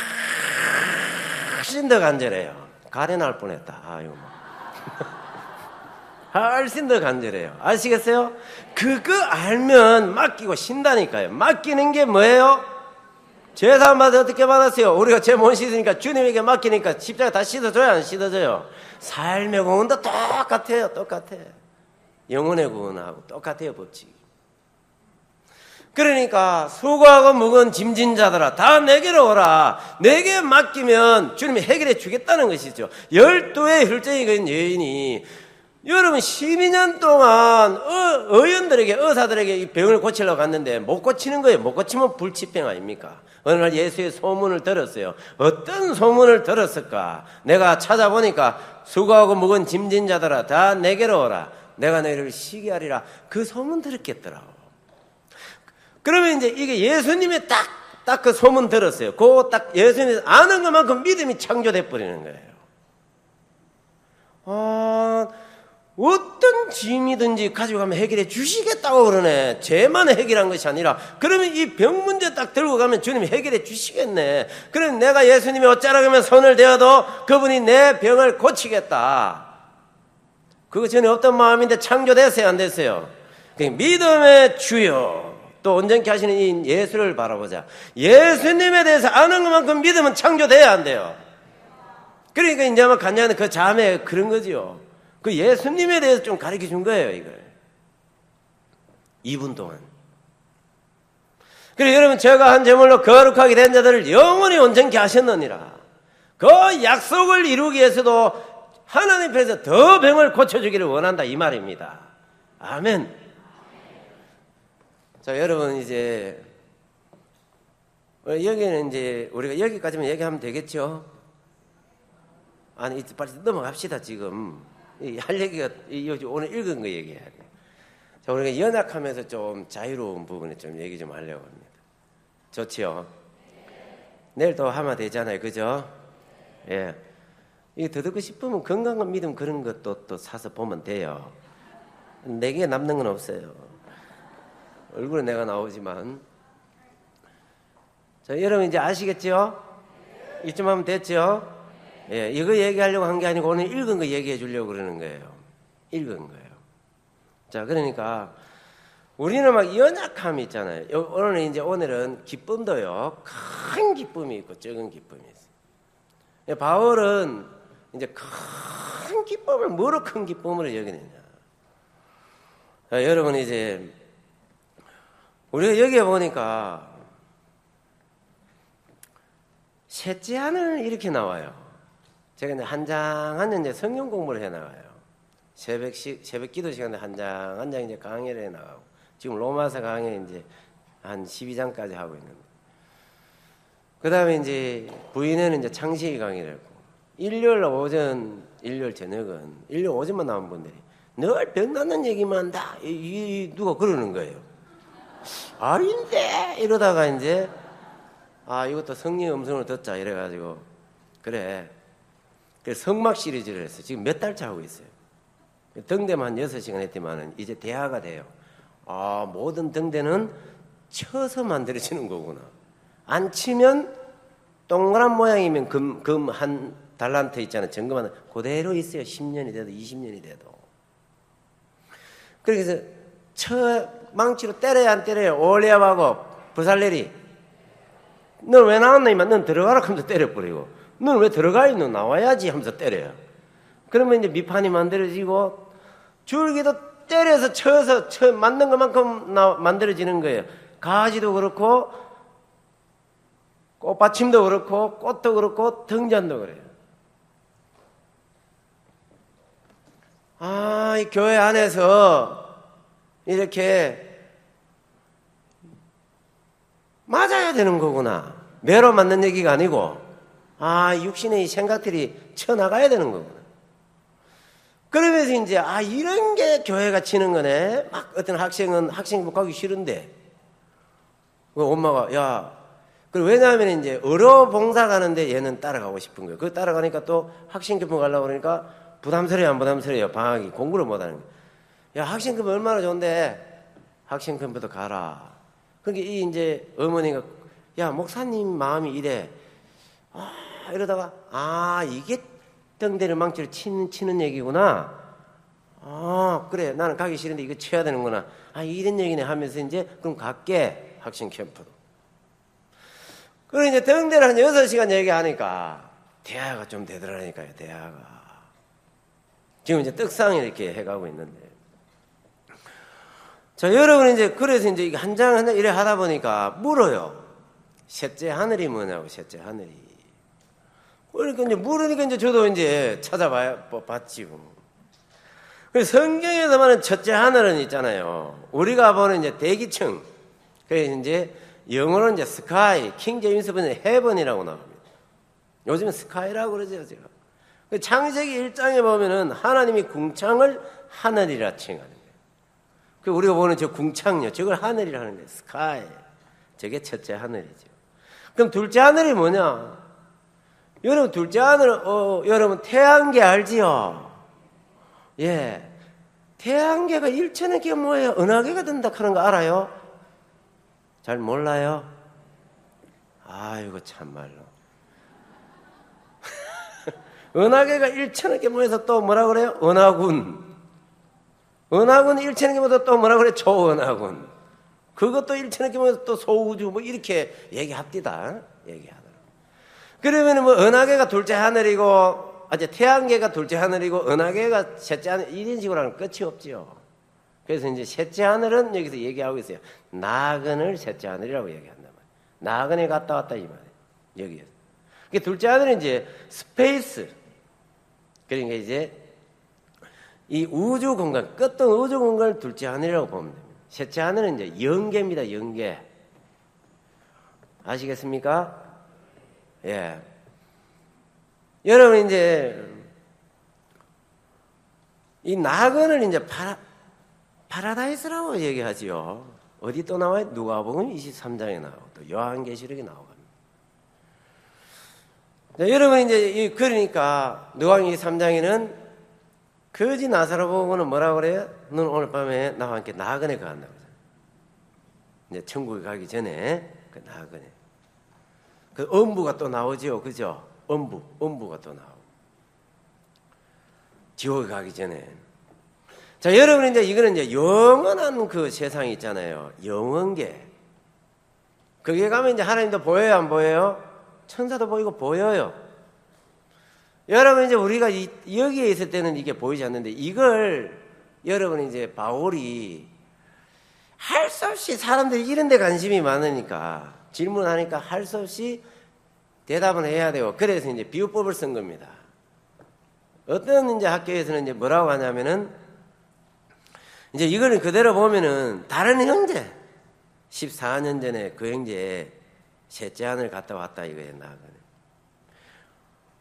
훨씬 더 간절해요. 가래날 뻔했다. 아이고. 훨씬 더 간절해요. 아시겠어요? 그거 알면 맡기고 신다니까요. 맡기는 게 뭐예요? 제사 받아 어떻게 받았어요? 우리가 죄 못 씻으니까 주님에게 맡기니까 십자가 다 씻어줘요, 안 씻어줘요? 삶의 구원도 똑같아요, 똑같아. 영혼의 구원하고 똑같아요, 법칙이. 그러니까 수고하고 무거운 짐진 자들아 다 내게로 오라. 내게 맡기면 주님이 해결해 주겠다는 것이죠. 열두의 혈증이 건 여인이 여러분 십이 년 동안 어, 의원들에게 의사들에게 이 병을 고치려고 갔는데 못 고치는 거예요. 못 고치면 불치병 아닙니까? 어느 날 예수의 소문을 들었어요. 어떤 소문을 들었을까? 내가 찾아보니까 수고하고 무거운 짐진 자들아 다 내게로 오라. 내가 너희를 쉬게 하리라. 그 소문 들었겠더라고. 그러면 이제 이게 예수님의 딱, 딱 그 소문 들었어요. 그 딱 예수님이 아는 것만큼 믿음이 창조돼 버리는 거예요. 아, 어떤 짐이든지 가지고 가면 해결해 주시겠다고 그러네. 죄만 해결한 것이 아니라 그러면 이 병 문제 딱 들고 가면 주님이 해결해 주시겠네. 그럼 내가 예수님이 어쩌라고 하면 손을 대어도 그분이 내 병을 고치겠다. 그거 전에 없던 마음인데 창조됐어요, 안 됐어요? 믿음의 주요. 또 온전케 하시는 이 예수를 바라보자. 예수님에 대해서 아는 것만큼 믿음은 창조돼야 안 돼요. 그러니까 이제 아마 간장은 그 자매 그런 거지요. 그 예수님에 대해서 좀 가르쳐 준 거예요, 이걸. 이 분 동안. 그래, 여러분, 제가 한 제물로 거룩하게 된 자들을 영원히 온전케 하셨느니라. 그 약속을 이루기 위해서도 하나님 앞에서 더 병을 고쳐주기를 원한다, 이 말입니다. 아멘. 자, 여러분, 이제, 여기는 이제, 우리가 여기까지만 얘기하면 되겠죠? 아니, 빨리 넘어갑시다, 지금. 할 얘기가, 오늘 읽은 거 얘기해야 돼요. 자, 우리가 연약하면서 좀 자유로운 부분에 좀 얘기 좀 하려고 합니다. 좋지요? 내일 또 하면 되잖아요, 그죠? 예. 이게 더 듣고 싶으면 건강한 믿음 그런 것도 또 사서 보면 돼요. 내게 남는 건 없어요. 얼굴은 내가 나오지만. 자, 여러분 이제 아시겠죠? 이쯤 하면 됐죠? 예, 이거 얘기하려고 한 게 아니고 오늘 읽은 거 얘기해 주려고 그러는 거예요. 읽은 거예요. 자, 그러니까 우리는 막 연약함이 있잖아요. 오늘은 이제 오늘은 기쁨도요. 큰 기쁨이 있고 적은 기쁨이 있어요. 바울은 이제 큰 기쁨을 뭐로 큰 기쁨으로 여기느냐. 자, 여러분 이제 우리가 여기에 보니까 셋째 하늘 이렇게 나와요. 제가 이제 한 장 한 장 이제 성경 공부를 해 나가요. 새벽식 새벽 기도 시간에 한 장 한 장 이제 강의를 해 나가고 지금 로마서 강의 이제 한 십이 장까지 하고 있는데 그 다음에 이제 부인은 이제 창세기 강의를 했고 일요일 오전, 일요일 저녁은 일요일 오전만 나온 분들이 늘 병 낫는 얘기만 한다. 이, 이, 누가 그러는 거예요. 아닌데 이러다가 이제 아 이것도 성령 음성을 듣자 이래가지고 그래. 그래서 성막 시리즈를 했어요. 지금 몇 달째 하고 있어요. 등대만 한 여섯 시간 했지만은 이제 대화가 돼요. 아 모든 등대는 쳐서 만들어지는 거구나. 안 치면 동그란 모양이면 금, 금 한 달란트 있잖아요. 정금 하나 그대로 있어요. 십 년이 돼도 이십 년이 돼도. 그래서 쳐 망치로 때려야 안 때려요. 올리압하고 부살레리. 넌 왜 나왔나 이만 넌 들어가라 하면서 때려버리고 넌 왜 들어가 있노 나와야지 하면서 때려요. 그러면 이제 밑판이 만들어지고 줄기도 때려서 쳐서 쳐 맞는 것만큼 나, 만들어지는 거예요. 가지도 그렇고 꽃받침도 그렇고 꽃도 그렇고 등잔도 그래요. 아, 이 교회 안에서 이렇게 맞아야 되는 거구나. 매로 맞는 얘기가 아니고 아, 육신의 이 생각들이 쳐나가야 되는 거구나. 그러면서 이제 아, 이런 게 교회가 치는 거네. 막 어떤 학생은 학생부 가기 싫은데 그 엄마가 야 그리고 왜냐하면 이제 어로 봉사 가는데 얘는 따라가고 싶은 거예요. 그 따라가니까 또 학생 캠프 가려고 그러니까 부담스러워요, 안 부담스러워요? 방학이 공부를 못 하는 거예요. 야, 학생 캠프 얼마나 좋은데 학생 캠프도 가라. 그러니까 이 이제 어머니가 야, 목사님 마음이 이래. 아, 이러다가 아, 이게 등대를 망치를 치는, 치는 얘기구나. 아, 그래. 나는 가기 싫은데 이거 쳐야 되는구나. 아, 이런 얘기네 하면서 이제 그럼 갈게. 학생 캠프로. 그리고 이제 등대를 한 여섯 시간 얘기하니까 대화가 좀 되더라니까요, 대화가. 지금 이제 떡상이 이렇게 해가고 있는데. 자, 여러분 이제 그래서 이제 한 장 한 장 이래 하다 보니까 물어요. 셋째 하늘이 뭐냐고, 셋째 하늘이. 그러니까 이제 물으니까 이제 저도 이제 찾아봐야, 봤지요. 그래서 성경에서 말하는 첫째 하늘은 있잖아요. 우리가 보는 이제 대기층. 그래서 이제 영어로는 이제 스카이, 킹 제임스 번역은 헤븐이라고 나옵니다. 요즘은 스카이라고 그러죠, 제가. 창세기 일 장에 보면은 하나님이 궁창을 하늘이라 칭하는 거예요. 그 우리가 보는 저 궁창요, 저걸 하늘이라 하는 거예요. 스카이. 저게 첫째 하늘이죠. 그럼 둘째 하늘이 뭐냐? 여러분, 둘째 하늘은, 어, 여러분, 태양계 알지요? 예. 태양계가 일천의 게 뭐예요? 은하계가 된다 하는 거 알아요? 잘 몰라요? 아이고, 참말로. 은하계가 일천의 개 모여서 또 뭐라 그래요? 은하군. 은하군 일천의 개 모여서 또 뭐라 그래요? 초은하군. 그것도 일천의 개 모여서 또 소우주 뭐 이렇게 얘기합디다. 얘기하더라고. 그러면 뭐 은하계가 둘째 하늘이고, 아제 태양계가 둘째 하늘이고, 은하계가 셋째 하늘, 이런 식으로 하면 끝이 없지요. 그래서 이제 셋째 하늘은 여기서 얘기하고 있어요. 나그네를 셋째 하늘이라고 얘기한단 말이에요. 나그네 갔다 왔다 이 말이에요. 여기에서. 둘째 하늘은 이제 스페이스. 그러니까 이제 이 우주 공간, 끝없는 우주 공간을 둘째 하늘이라고 보면 됩니다. 셋째 하늘은 이제 영계입니다. 영계. 아시겠습니까? 예. 여러분 이제 이 낙원을 이제 파라, 파라다이스라고 얘기하지요. 어디 또 나와요? 누가복음 이십삼 장에 나오고 또 요한계시록에 나오고. 네, 여러분 이제 이 그러니까 누가복음 이십삼 장에는 거지 나사로 보고는 뭐라고 그래요? 너는 오늘 밤에 나와 함께 나그네 간다고. 이제 천국에 가기 전에 그 나그네. 그 엄부가 또 나오죠, 그죠? 엄부, 엄부가 또 나오고. 지옥에 가기 전에. 자, 여러분 이제 이거는 이제 영원한 그 세상이 있잖아요. 영원계. 거기에 가면 이제 하나님도 보여요, 안 보여요? 천사도 보이고 보여요. 여러분 이제 우리가 이, 여기에 있을 때는 이게 보이지 않는데 이걸 여러분 이제 바울이 할 수 없이 사람들이 이런 데 관심이 많으니까 질문하니까 할 수 없이 대답을 해야 되고 그래서 이제 비유법을 쓴 겁니다. 어떤 이제 학교에서는 이제 뭐라고 하냐면은 이제 이거는 그대로 보면은 다른 형제 십사 년 전에 그 형제 셋째 하늘 갔다 왔다 이거예요. 나그네.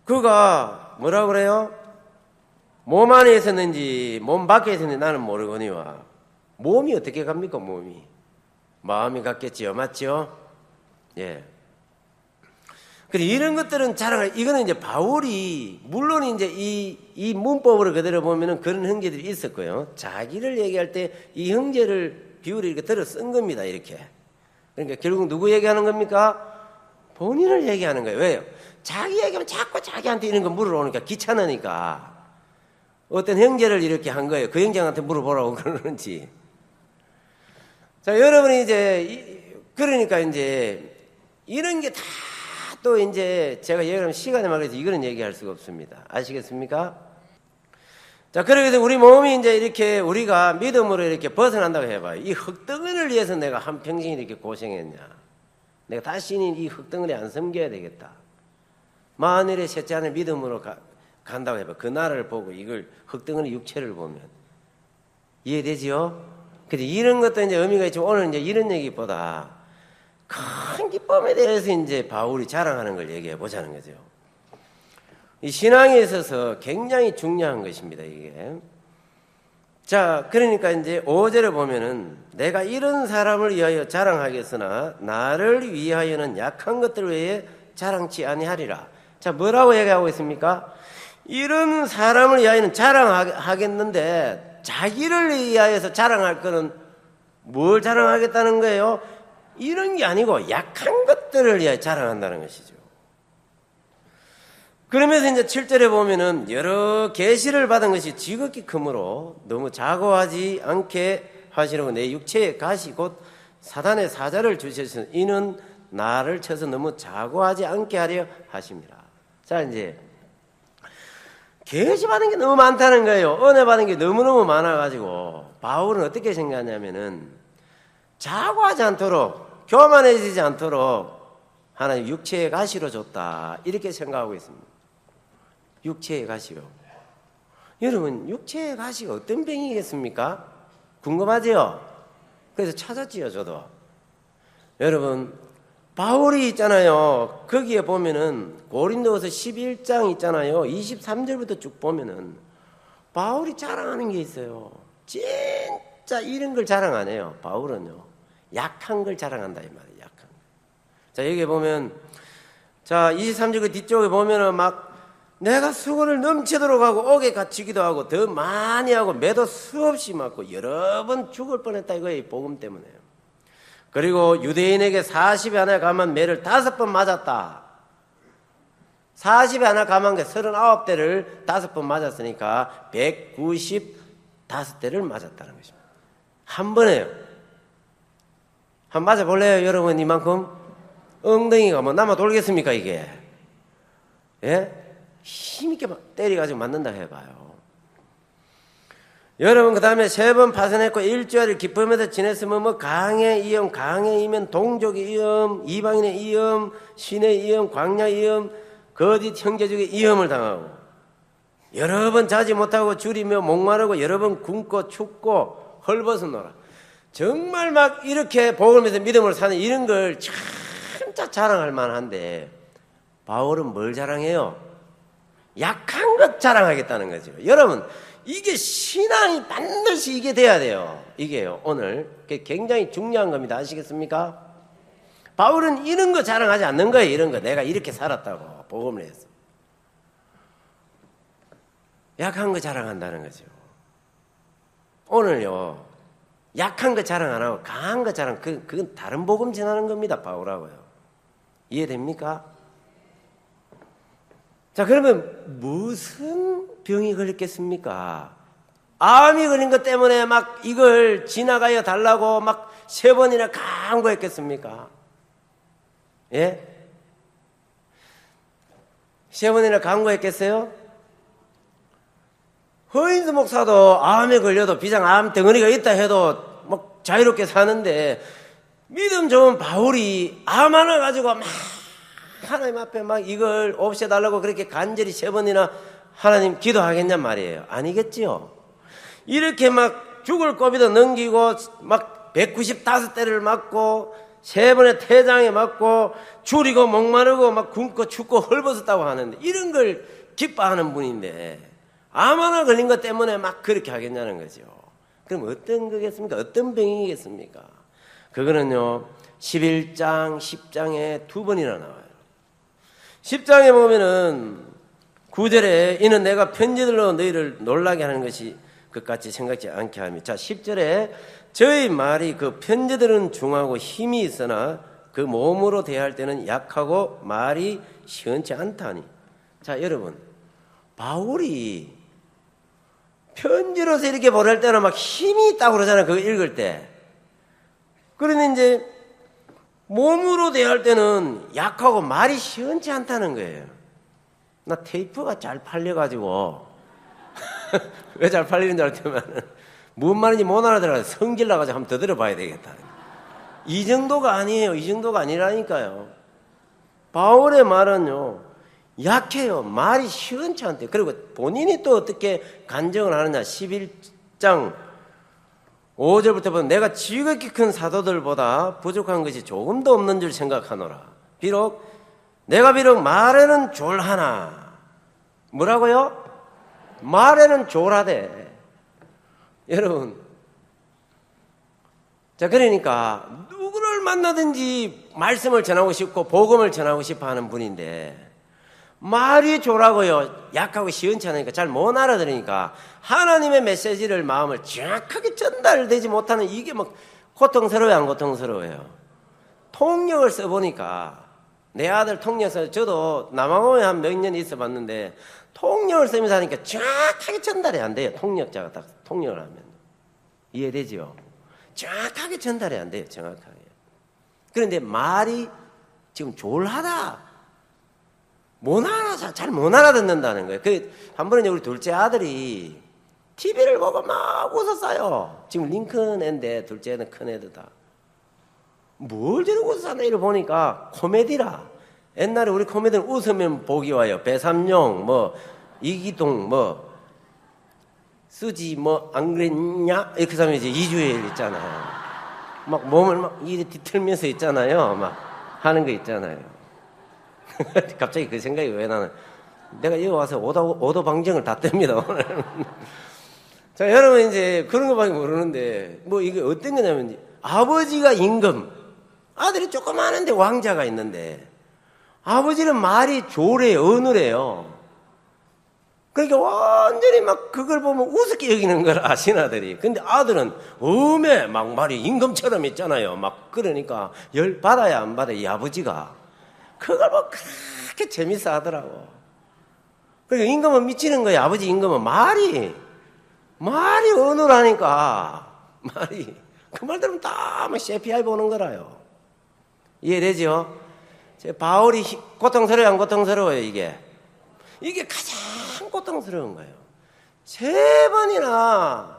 그가 뭐라 그래요? 몸 안에 있었는지 몸 밖에 있었는지 나는 모르거니와. 몸이 어떻게 갑니까? 몸이 마음이 같겠지요, 맞죠? 예. 그래 이런 것들은 자랑할. 이거는 이제 바울이 물론 이제 이 이 문법으로 그대로 보면은 그런 형제들이 있었고요. 자기를 얘기할 때 이 형제를 비유를 이렇게 들어 쓴 겁니다. 이렇게. 그러니까 결국 누구 얘기하는 겁니까? 본인을 얘기하는 거예요. 왜요? 자기 얘기하면 자꾸 자기한테 이런 거 물어오니까 귀찮으니까 어떤 형제를 이렇게 한 거예요. 그 형제한테 물어보라고 그러는지. 자, 여러분이 이제 그러니까 이제 이런 게 다 또 이제 제가 얘기하면 시간이 막혀서 이거는 얘기할 수가 없습니다. 아시겠습니까? 자, 그래서 우리 몸이 이제 이렇게 우리가 믿음으로 이렇게 벗어난다고 해봐요. 이 흙덩어리를 위해서 내가 한평생 이렇게 고생했냐. 내가 다시는 이 흙덩어리 안 섬겨야 되겠다. 만일에 셋째 안에 믿음으로 가, 간다고 해봐. 그 나라를 보고 이걸 흙덩어리 육체를 보면 이해되지요? 근데 이런 것도 이제 의미가 있지만 오늘 이제 이런 얘기보다 큰 기쁨에 대해서 이제 바울이 자랑하는 걸 얘기해 보자는 거죠. 이 신앙에 있어서 굉장히 중요한 것입니다, 이게. 자, 그러니까 이제 오 절에 보면은 내가 이런 사람을 위하여 자랑하겠으나 나를 위하여는 약한 것들 외에 자랑치 아니하리라. 자, 뭐라고 얘기하고 있습니까? 이런 사람을 위하여는 자랑하겠는데 자기를 위하여서 자랑할 거는 뭘 자랑하겠다는 거예요? 이런 게 아니고 약한 것들을 위하여 자랑한다는 것이죠. 그러면서 이제 칠 절에 보면은 여러 계시를 받은 것이 지극히 크므로 너무 자고하지 않게 하시려고 내 육체의 가시 곧 사단의 사자를 주셔서 이는 나를 쳐서 너무 자고하지 않게 하려 하십니다. 자, 이제 계시 받은 게 너무 많다는 거예요. 은혜 받은 게 너무너무 많아가지고 바울은 어떻게 생각하냐면은 자고하지 않도록 교만해지지 않도록 하나님 육체의 가시로 줬다 이렇게 생각하고 있습니다. 육체의 가시요. 여러분 육체의 가시가 어떤 병이겠습니까? 궁금하죠? 그래서 찾았지요 저도. 여러분 바울이 있잖아요. 거기에 보면은 고린도서 십일 장 있잖아요. 이십삼 절부터 쭉 보면은 바울이 자랑하는 게 있어요. 진짜 이런 걸 자랑 안 해요. 바울은요. 약한 걸 자랑한다 이 말이에요. 약한 걸. 자 여기 보면 자 이십삼 절 그 뒤쪽에 보면은 막 내가 수고를 넘치도록 하고 옥에 갇히기도 하고 더 많이 하고 매도 수없이 맞고 여러 번 죽을 뻔했다 이거예요. 이 복음 때문에요. 그리고 유대인에게 사십에 하나 감한 매를 다섯 번 맞았다. 사십에 하나 감한 게 서른아홉 대를 다섯 번 맞았으니까 백구십오 대를 맞았다는 것입니다. 한 번에요. 한 번 맞아볼래요 여러분? 이만큼 엉덩이가 뭐 남아 돌겠습니까 이게? 예? 힘있게 때려가지고 맞는다 해봐요. 여러분 그 다음에 세 번 파선했고 일주일을 기쁨에서 지냈으면 뭐 강의 이음, 강의 이면 동족의 이음, 이방인의 이음, 신의 이음, 광야의 이음, 거짓 형제족의 이음을 당하고 여러 번 자지 못하고 줄이며 목마르고 여러 번 굶고 춥고 헐벗어노라. 정말 막 이렇게 복음에서 믿음을 사는 이런 걸 진짜 자랑할 만한데 바울은 뭘 자랑해요? 약한 것 자랑하겠다는 거죠. 여러분 이게 신앙이 반드시 이게 돼야 돼요. 이게요 오늘 굉장히 중요한 겁니다. 아시겠습니까? 바울은 이런 거 자랑하지 않는 거예요. 이런 거 내가 이렇게 살았다고 복음을 해서 약한 거 자랑한다는 거죠. 오늘요 약한 거 자랑 안 하고 강한 거 자랑 그, 그건 다른 복음 전하는 겁니다. 바울하고요. 이해됩니까? 자 그러면 무슨 병이 걸렸겠습니까? 암이 걸린 것 때문에 막 이걸 지나가야 달라고 막 세 번이나 강구했겠습니까? 예? 세 번이나 강구했겠어요? 허인수 목사도 암에 걸려도 비장 암 덩어리가 있다 해도 막 자유롭게 사는데 믿음 좋은 바울이 암 하나 가지고 막 하나님 앞에 막 이걸 없애달라고 그렇게 간절히 세 번이나 하나님 기도하겠냔 말이에요. 아니겠지요? 이렇게 막 죽을 고비도 넘기고 막 백구십오 대를 맞고 세 번의 태장에 맞고 줄이고 목마르고 막 굶고 춥고 헐벗었다고 하는데 이런 걸 기뻐하는 분인데 암 하나 걸린 것 때문에 막 그렇게 하겠냐는 거죠. 그럼 어떤 거겠습니까? 어떤 병이겠습니까? 그거는요 십일 장, 십 장에 두 번이나 나와요. 십 장에 보면은 구 절에 이는 내가 편지들로 너희를 놀라게 하는 것이 그같이 생각지 않게 하며, 자 십 절에 저희 말이 그 편지들은 중하고 힘이 있으나 그 몸으로 대할 때는 약하고 말이 시원치 않다니. 자 여러분, 바울이 편지로서 이렇게 보낼 때는 막 힘이 있다고 그러잖아요. 그거 읽을 때. 그런데 이제 몸으로 대할 때는 약하고 말이 시원치 않다는 거예요. 나 테이프가 잘 팔려가지고 왜 잘 팔리는 줄 알았더니 무슨 말인지 못 알아들어서 성질 나가지고 한번 더 들어봐야 되겠다. 이 정도가 아니에요. 이 정도가 아니라니까요. 바울의 말은요 약해요. 말이 시원치 않대요. 그리고 본인이 또 어떻게 간증을 하느냐. 십일 장 오 절부터 보면 내가 지극히 큰 사도들보다 부족한 것이 조금도 없는 줄 생각하노라. 비록 내가 비록 말에는 졸하나. 뭐라고요? 말에는 졸하대. 여러분, 자 그러니까 누구를 만나든지 말씀을 전하고 싶고 복음을 전하고 싶어 하는 분인데 말이 졸하고요 약하고 시원치 않으니까 잘 못 알아들으니까 하나님의 메시지를 마음을 정확하게 전달되지 못하는 이게 막 고통스러워요, 안 고통스러워요? 통역을 써보니까 내 아들 통역 써 저도 남아공에 한 몇 년 있어 봤는데 통역을 쓰면서 하니까 정확하게 전달이 안 돼요. 통역자가 딱 통역을 하면 이해되죠? 정확하게 전달이 안 돼요. 정확하게. 그런데 말이 지금 졸하다. 못 알아, 잘 못 알아듣는다는 거예요. 그, 한 번은 우리 둘째 아들이 티비를 보고 막 웃었어요. 지금 링컨 애인데 둘째 애는 큰 애들다. 뭘 저러고 웃었나 이를 보니까 코미디라. 옛날에 우리 코미디는 웃으면 복이 와요. 배삼룡, 뭐, 이기동, 뭐, 쓰지, 뭐, 안 그랬냐? 이렇게 하면 이제 이주일 있잖아요. 막 몸을 막 이래 뒤틀면서 있잖아요. 막 하는 거 있잖아요. 갑자기 그 생각이 왜 나는 내가 여기 와서 오도, 오도 방정을 다 뗍니다. 자, 여러분 이제 그런 거밖에 모르는데 뭐 이게 어떤 거냐면 아버지가 임금, 아들이 조그마한데 왕자가 있는데 아버지는 말이 조래요, 어느래요. 그러니까 완전히 막 그걸 보면 우습게 여기는 거라 신하들이. 근데 아들은 음에 막 말이 임금처럼 있잖아요. 막 그러니까 열 받아야 안 받아야 이 아버지가 그걸 뭐 그렇게 재밌어 하더라고. 그러니까 임금은 미치는 거예요. 아버지 임금은 말이 말이 어느라니까 말이 그 말 들으면 다 막 씨피아이 보는 거라요. 이해되죠? 제 바울이 고통스러워요, 안 고통스러워요? 이게 이게 가장 고통스러운 거예요. 세 번이나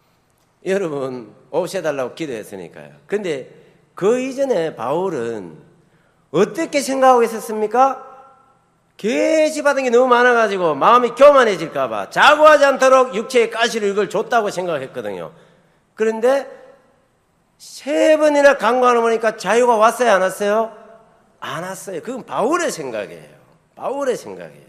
여러분 없애달라고 기도했으니까요. 근데 그 이전에 바울은 어떻게 생각하고 있었습니까? 계시받은 게 너무 많아가지고 마음이 교만해질까봐 자고하지 않도록 육체의 가시를 이걸 줬다고 생각했거든요. 그런데 세 번이나 간구하는 보니까 자유가 왔어요, 안 왔어요? 안 왔어요. 그건 바울의 생각이에요. 바울의 생각이에요.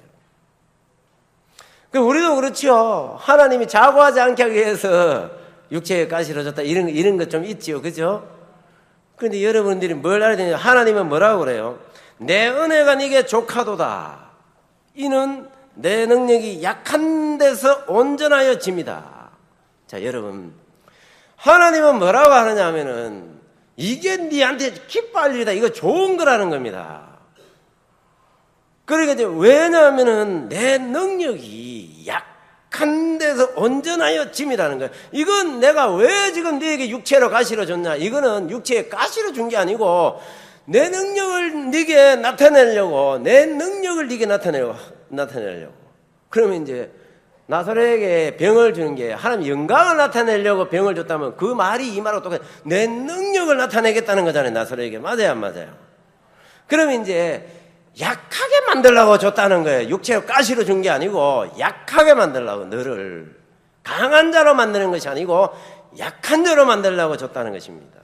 그럼 우리도 그렇죠. 하나님이 자고하지 않게 하기 위해서 육체의 가시를 줬다. 이런, 이런 것 좀 있지요. 그죠? 그런데 여러분들이 뭘 알아야 되냐? 하나님은 뭐라고 그래요? 내 은혜가 네게 족하도다. 이는 내 능력이 약한 데서 온전하여 집니다. 자, 여러분, 하나님은 뭐라고 하느냐 하면은 이게 네한테 기뻐할 일이다. 이거 좋은 거라는 겁니다. 그러니까 이제 왜냐하면은 내 능력이 약한 데서 온전하여 짐이라는 거예요. 이건 내가 왜 지금 너에게 육체로 가시로 줬냐? 이거는 육체에 가시로 준 게 아니고 내 능력을 네게 나타내려고, 내 능력을 네게 나타내려고, 나타내려고. 그러면 이제 나사렛에게 병을 주는 게 하나님 영광을 나타내려고 병을 줬다면 그 말이 이 말하고 똑같아요. 내 능력을 나타내겠다는 거잖아요. 나사렛에게. 맞아요, 안 맞아요? 그러면 이제 약하게 만들려고 줬다는 거예요. 육체로 가시로 준 게 아니고 약하게 만들려고, 너를 강한 자로 만드는 것이 아니고 약한 자로 만들려고 줬다는 것입니다.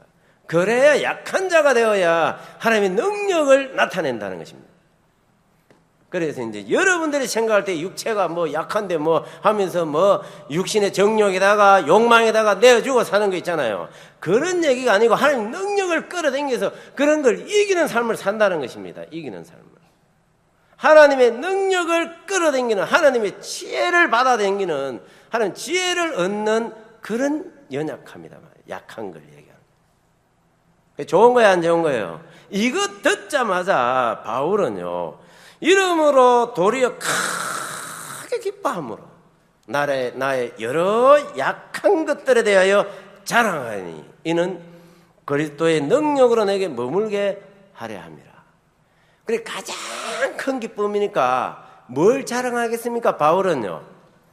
그래야 약한 자가 되어야 하나님의 능력을 나타낸다는 것입니다. 그래서 이제 여러분들이 생각할 때 육체가 뭐 약한데 뭐 하면서 뭐 육신의 정욕에다가 욕망에다가 내어주고 사는 거 있잖아요. 그런 얘기가 아니고 하나님 능력을 끌어당겨서 그런 걸 이기는 삶을 산다는 것입니다. 이기는 삶을. 하나님의 능력을 끌어당기는, 하나님의 지혜를 받아당기는, 하나님 지혜를 얻는 그런 연약함이다. 약한 걸 얘기하는 거예요. 좋은 거예요, 안 좋은 거예요? 이거 듣자마자 바울은요, 이름으로 도리어 크게 기뻐함으로 나의, 나의 여러 약한 것들에 대하여 자랑하니 이는 그리스도의 능력으로 내게 머물게 하려 함이라. 그래, 가장 큰 기쁨이니까 뭘 자랑하겠습니까? 바울은요,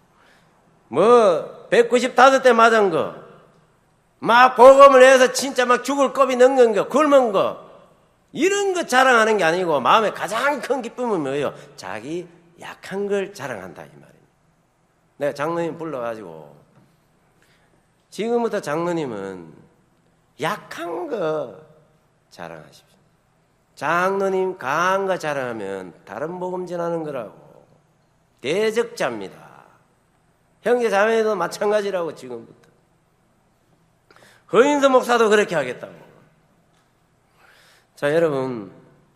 뭐 백구십오 대 맞은 거, 막 복음을 해서 진짜 막 죽을 겁이 넘는 거, 굶은 거, 이런 거 자랑하는 게 아니고 마음에 가장 큰 기쁨은 뭐예요? 자기 약한 걸 자랑한다 이 말입니다. 내가 장로님 불러가지고 지금부터 장로님은 약한 거 자랑하십시오. 장로님 강한 거 자랑하면 다른 복음 전하는 거라고. 대적자입니다. 형제 자매도 마찬가지라고. 지금부터 허인서 목사도 그렇게 하겠다고. 자, 여러분,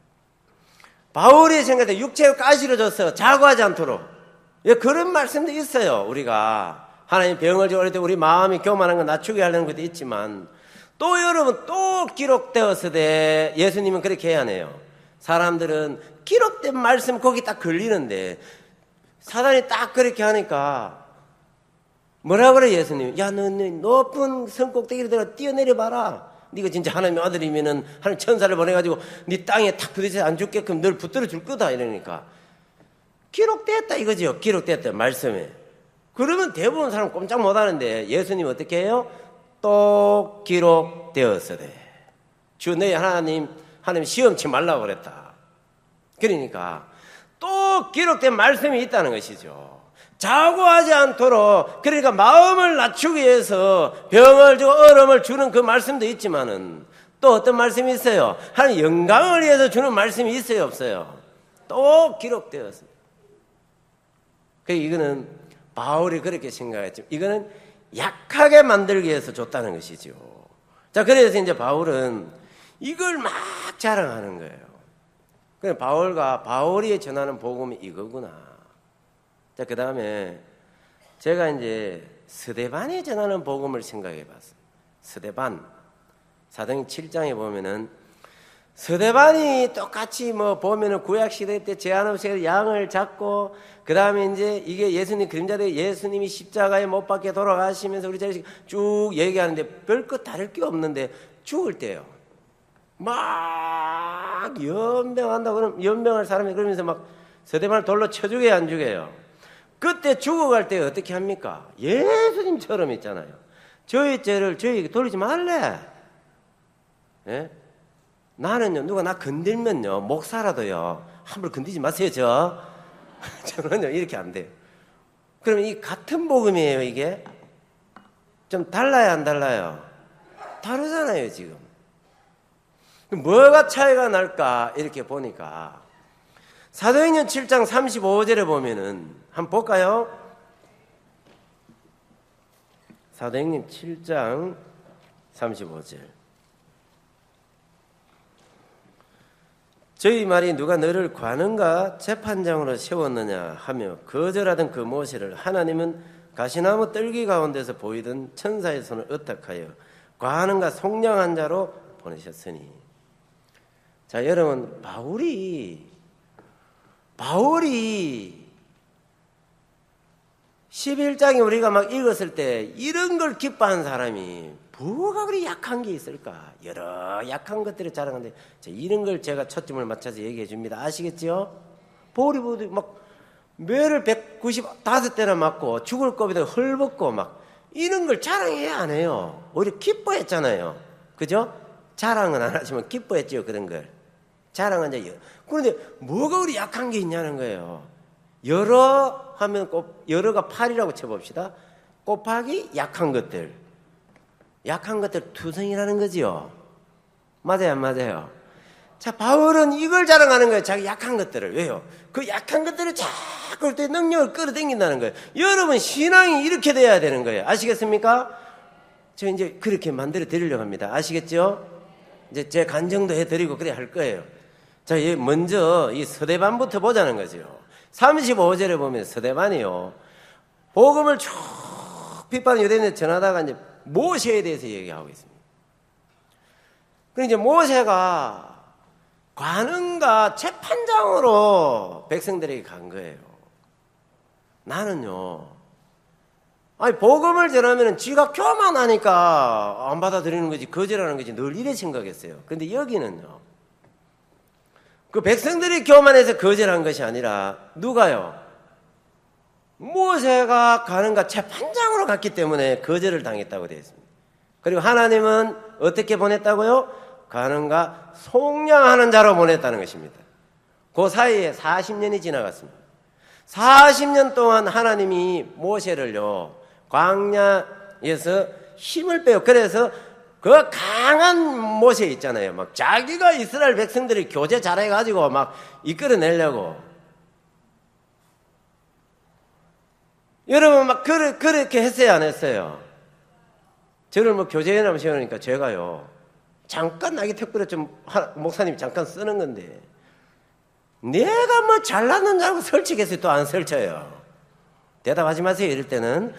바울이 생각할 때 육체가 가시러져서 자고하지 않도록, 예, 그런 말씀도 있어요. 우리가 하나님 병을 주어릴 때 우리 마음이 교만한 거 낮추게 하려는 것도 있지만, 또 여러분, 또 기록되었으되, 예수님은 그렇게 해야 하네요. 사람들은 기록된 말씀 거기 딱 걸리는데 사단이 딱 그렇게 하니까 뭐라 그래? 예수님, 야, 너, 너 높은 성꼭대기를 내가 뛰어내려 봐라. 네가 진짜 하나님의 아들이면은 하나님 천사를 보내가지고 네 땅에 탁 부딪혀서 안 죽게끔 널 붙들어 줄 거다. 이러니까 기록됐다 이거지요. 기록됐다 말씀에. 그러면 대부분 사람 꼼짝 못하는데 예수님 어떻게 해요? 또 기록되었으되 주 너희 하나님 하나님 시험치 말라고 그랬다. 그러니까 또 기록된 말씀이 있다는 것이죠. 자고하지 않도록, 그러니까 마음을 낮추기 위해서 병을 주고 얼음을 주는 그 말씀도 있지만은 또 어떤 말씀이 있어요? 하나님 영광을 위해서 주는 말씀이 있어요, 없어요? 또 기록되었습니다. 그러니까 이거는 바울이 그렇게 생각했죠. 이거는 약하게 만들기 위해서 줬다는 것이죠. 자, 그래서 이제 바울은 이걸 막 자랑하는 거예요. 그래, 바울과 바울이 전하는 복음이 이거구나. 자, 그 다음에 제가 이제 스데반이 전하는 복음을 생각해 봤어요. 스데반. 사도행전 칠 장에 보면은 스데반이 똑같이 뭐 보면은 구약시대 때 제한 없이 양을 잡고, 그 다음에 이제 이게 예수님 그림자대 예수님이 십자가에 못 박혀 돌아가시면서 우리 자식 쭉 얘기하는데 별것 다를 게 없는데 죽을 때요. 막 연병한다 그러면 연병할 사람이 그러면서 막 스데반을 돌로 쳐 죽여야 안 죽여요. 그때 죽어갈 때 어떻게 합니까? 예수님처럼 있잖아요. 저희 죄를 저희에게 돌리지 말래. 예? 나는요, 누가 나 건들면요, 목사라도요, 함부로 건드리지 마세요, 저. 저는요, 이렇게 안 돼요. 그러면 이 같은 복음이에요, 이게? 좀 달라요, 안 달라요? 다르잖아요, 지금. 뭐가 차이가 날까? 이렇게 보니까. 사도행전 칠 장 삼십오 절에 보면은, 한번 볼까요? 사도행전 칠 장 삼십오 절. 저희 말이 누가 너를 관원과 재판장으로 세웠느냐 하며 거절하던 그 모세를 하나님은 가시나무 뜰기 가운데서 보이던 천사의 손을 의탁하여 관원과 속량한 자로 보내셨으니. 자, 여러분, 바울이 바울이 십일 장에 우리가 막 읽었을 때 이런 걸 기뻐하는 사람이 뭐가 그리 약한 게 있을까? 여러 약한 것들을 자랑하는데, 이런 걸 제가 초점을 맞춰서 얘기해 줍니다. 아시겠죠? 바울이 막 매를 백구십오 대나 맞고 죽을 겁에다 헐벗고 막 이런 걸 자랑해야 안 해요. 오히려 기뻐했잖아요. 그죠? 자랑은 안 하지만 기뻐했죠, 그런 걸. 자랑은 이제. 그런데 뭐가 우리 약한 게 있냐는 거예요. 여러 하면 곱, 여러가 팔이라고 쳐봅시다. 곱하기 약한 것들. 약한 것들 투성이라는 거지요. 맞아요, 안 맞아요? 자, 바울은 이걸 자랑하는 거예요. 자기 약한 것들을. 왜요? 그 약한 것들을 자꾸 때 능력을 끌어당긴다는 거예요. 여러분, 신앙이 이렇게 돼야 되는 거예요. 아시겠습니까? 저 이제 그렇게 만들어 드리려고 합니다. 아시겠죠? 이제 제 간정도 해드리고 그래 할 거예요. 자, 먼저 이 서대반부터 보자는 거죠. 삼십오 절에 보면 서대반이요. 복음을 쭉 핍박하는 유대인들 전하다가 이제 모세에 대해서 얘기하고 있습니다. 그리고 이제 모세가 관원과 재판장으로 백성들에게 간 거예요. 나는요, 아니, 복음을 전하면 지가 교만하니까 안 받아들이는 거지, 거절하는 거지, 늘 이래 생각했어요. 근데 여기는요, 그 백성들이 교만해서 거절한 것이 아니라, 누가요? 모세가 가는가 재판장으로 갔기 때문에 거절을 당했다고 되어 있습니다. 그리고 하나님은 어떻게 보냈다고요? 가는가 속량하는 자로 보냈다는 것입니다. 그 사이에 사십 년이 지나갔습니다. 사십 년 동안 하나님이 모세를요, 광야에서 힘을 빼요. 그래서 그 강한 모세 있잖아요. 막 자기가 이스라엘 백성들이 교제 잘해가지고 막 이끌어내려고. 여러분 막 그렇게, 그렇게 했어요, 안 했어요? 저를 뭐 교제연합 시원하니까 제가요, 잠깐 나기 특별히 좀 목사님 잠깐 쓰는 건데 내가 뭐 잘났는 줄 알고 설치겠어요? 또 안 설쳐요. 대답하지 마세요. 이럴 때는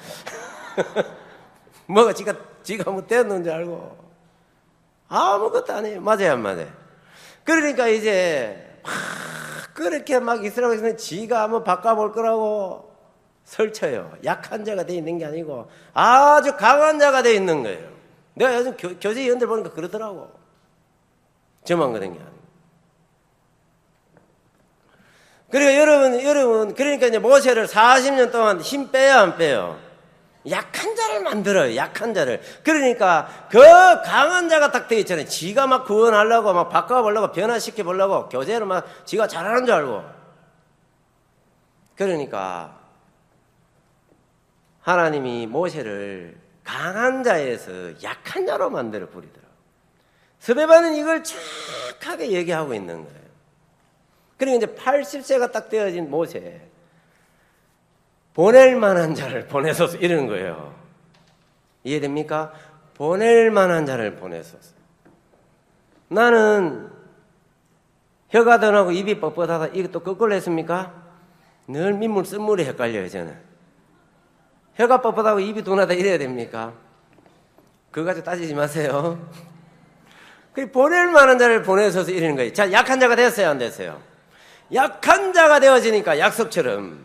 뭐가 지가 지가 뭐 됐는 줄 알고 아무것도 안 해요. 맞아요, 안 맞아요? 그러니까 이제 막 그렇게 막 이스라엘 백성은 지가 한번 바꿔볼 거라고 설쳐요. 약한 자가 돼 있는 게 아니고 아주 강한 자가 돼 있는 거예요. 내가 요즘 교, 교제 위원들 보니까 그러더라고. 저만 그런 게 아니고. 그러니까 여러분, 여러분, 그러니까 이제 모세를 사십 년 동안 힘 빼요, 안 빼요? 약한 자를 만들어요, 약한 자를. 그러니까 그 강한 자가 딱 되어 있잖아요. 지가 막 구원하려고, 막 바꿔보려고, 변화시켜보려고, 교제를 막 지가 잘하는 줄 알고. 그러니까 하나님이 모세를 강한 자에서 약한 자로 만들어 버리더라고요. 스데반은 이걸 착하게 얘기하고 있는 거예요. 그리고 이제 팔십 세가 딱 되어진 모세, 보낼 만한 자를 보내소서 이러는 거예요. 이해됩니까? 보낼 만한 자를 보내소서. 나는 혀가 던하고 입이 뻣뻣하다. 이것도 거꾸로 했습니까? 늘 민물 쓴물이 헷갈려요, 저는. 혀가 뻣뻣하고 입이 둔하다 이래야 됩니까? 그거 가지고 따지지 마세요. 그 보낼 만한 자를 보내셔서 이러는 거예요. 자, 약한 자가 됐어요, 안 됐어요? 약한 자가 되어지니까 약속처럼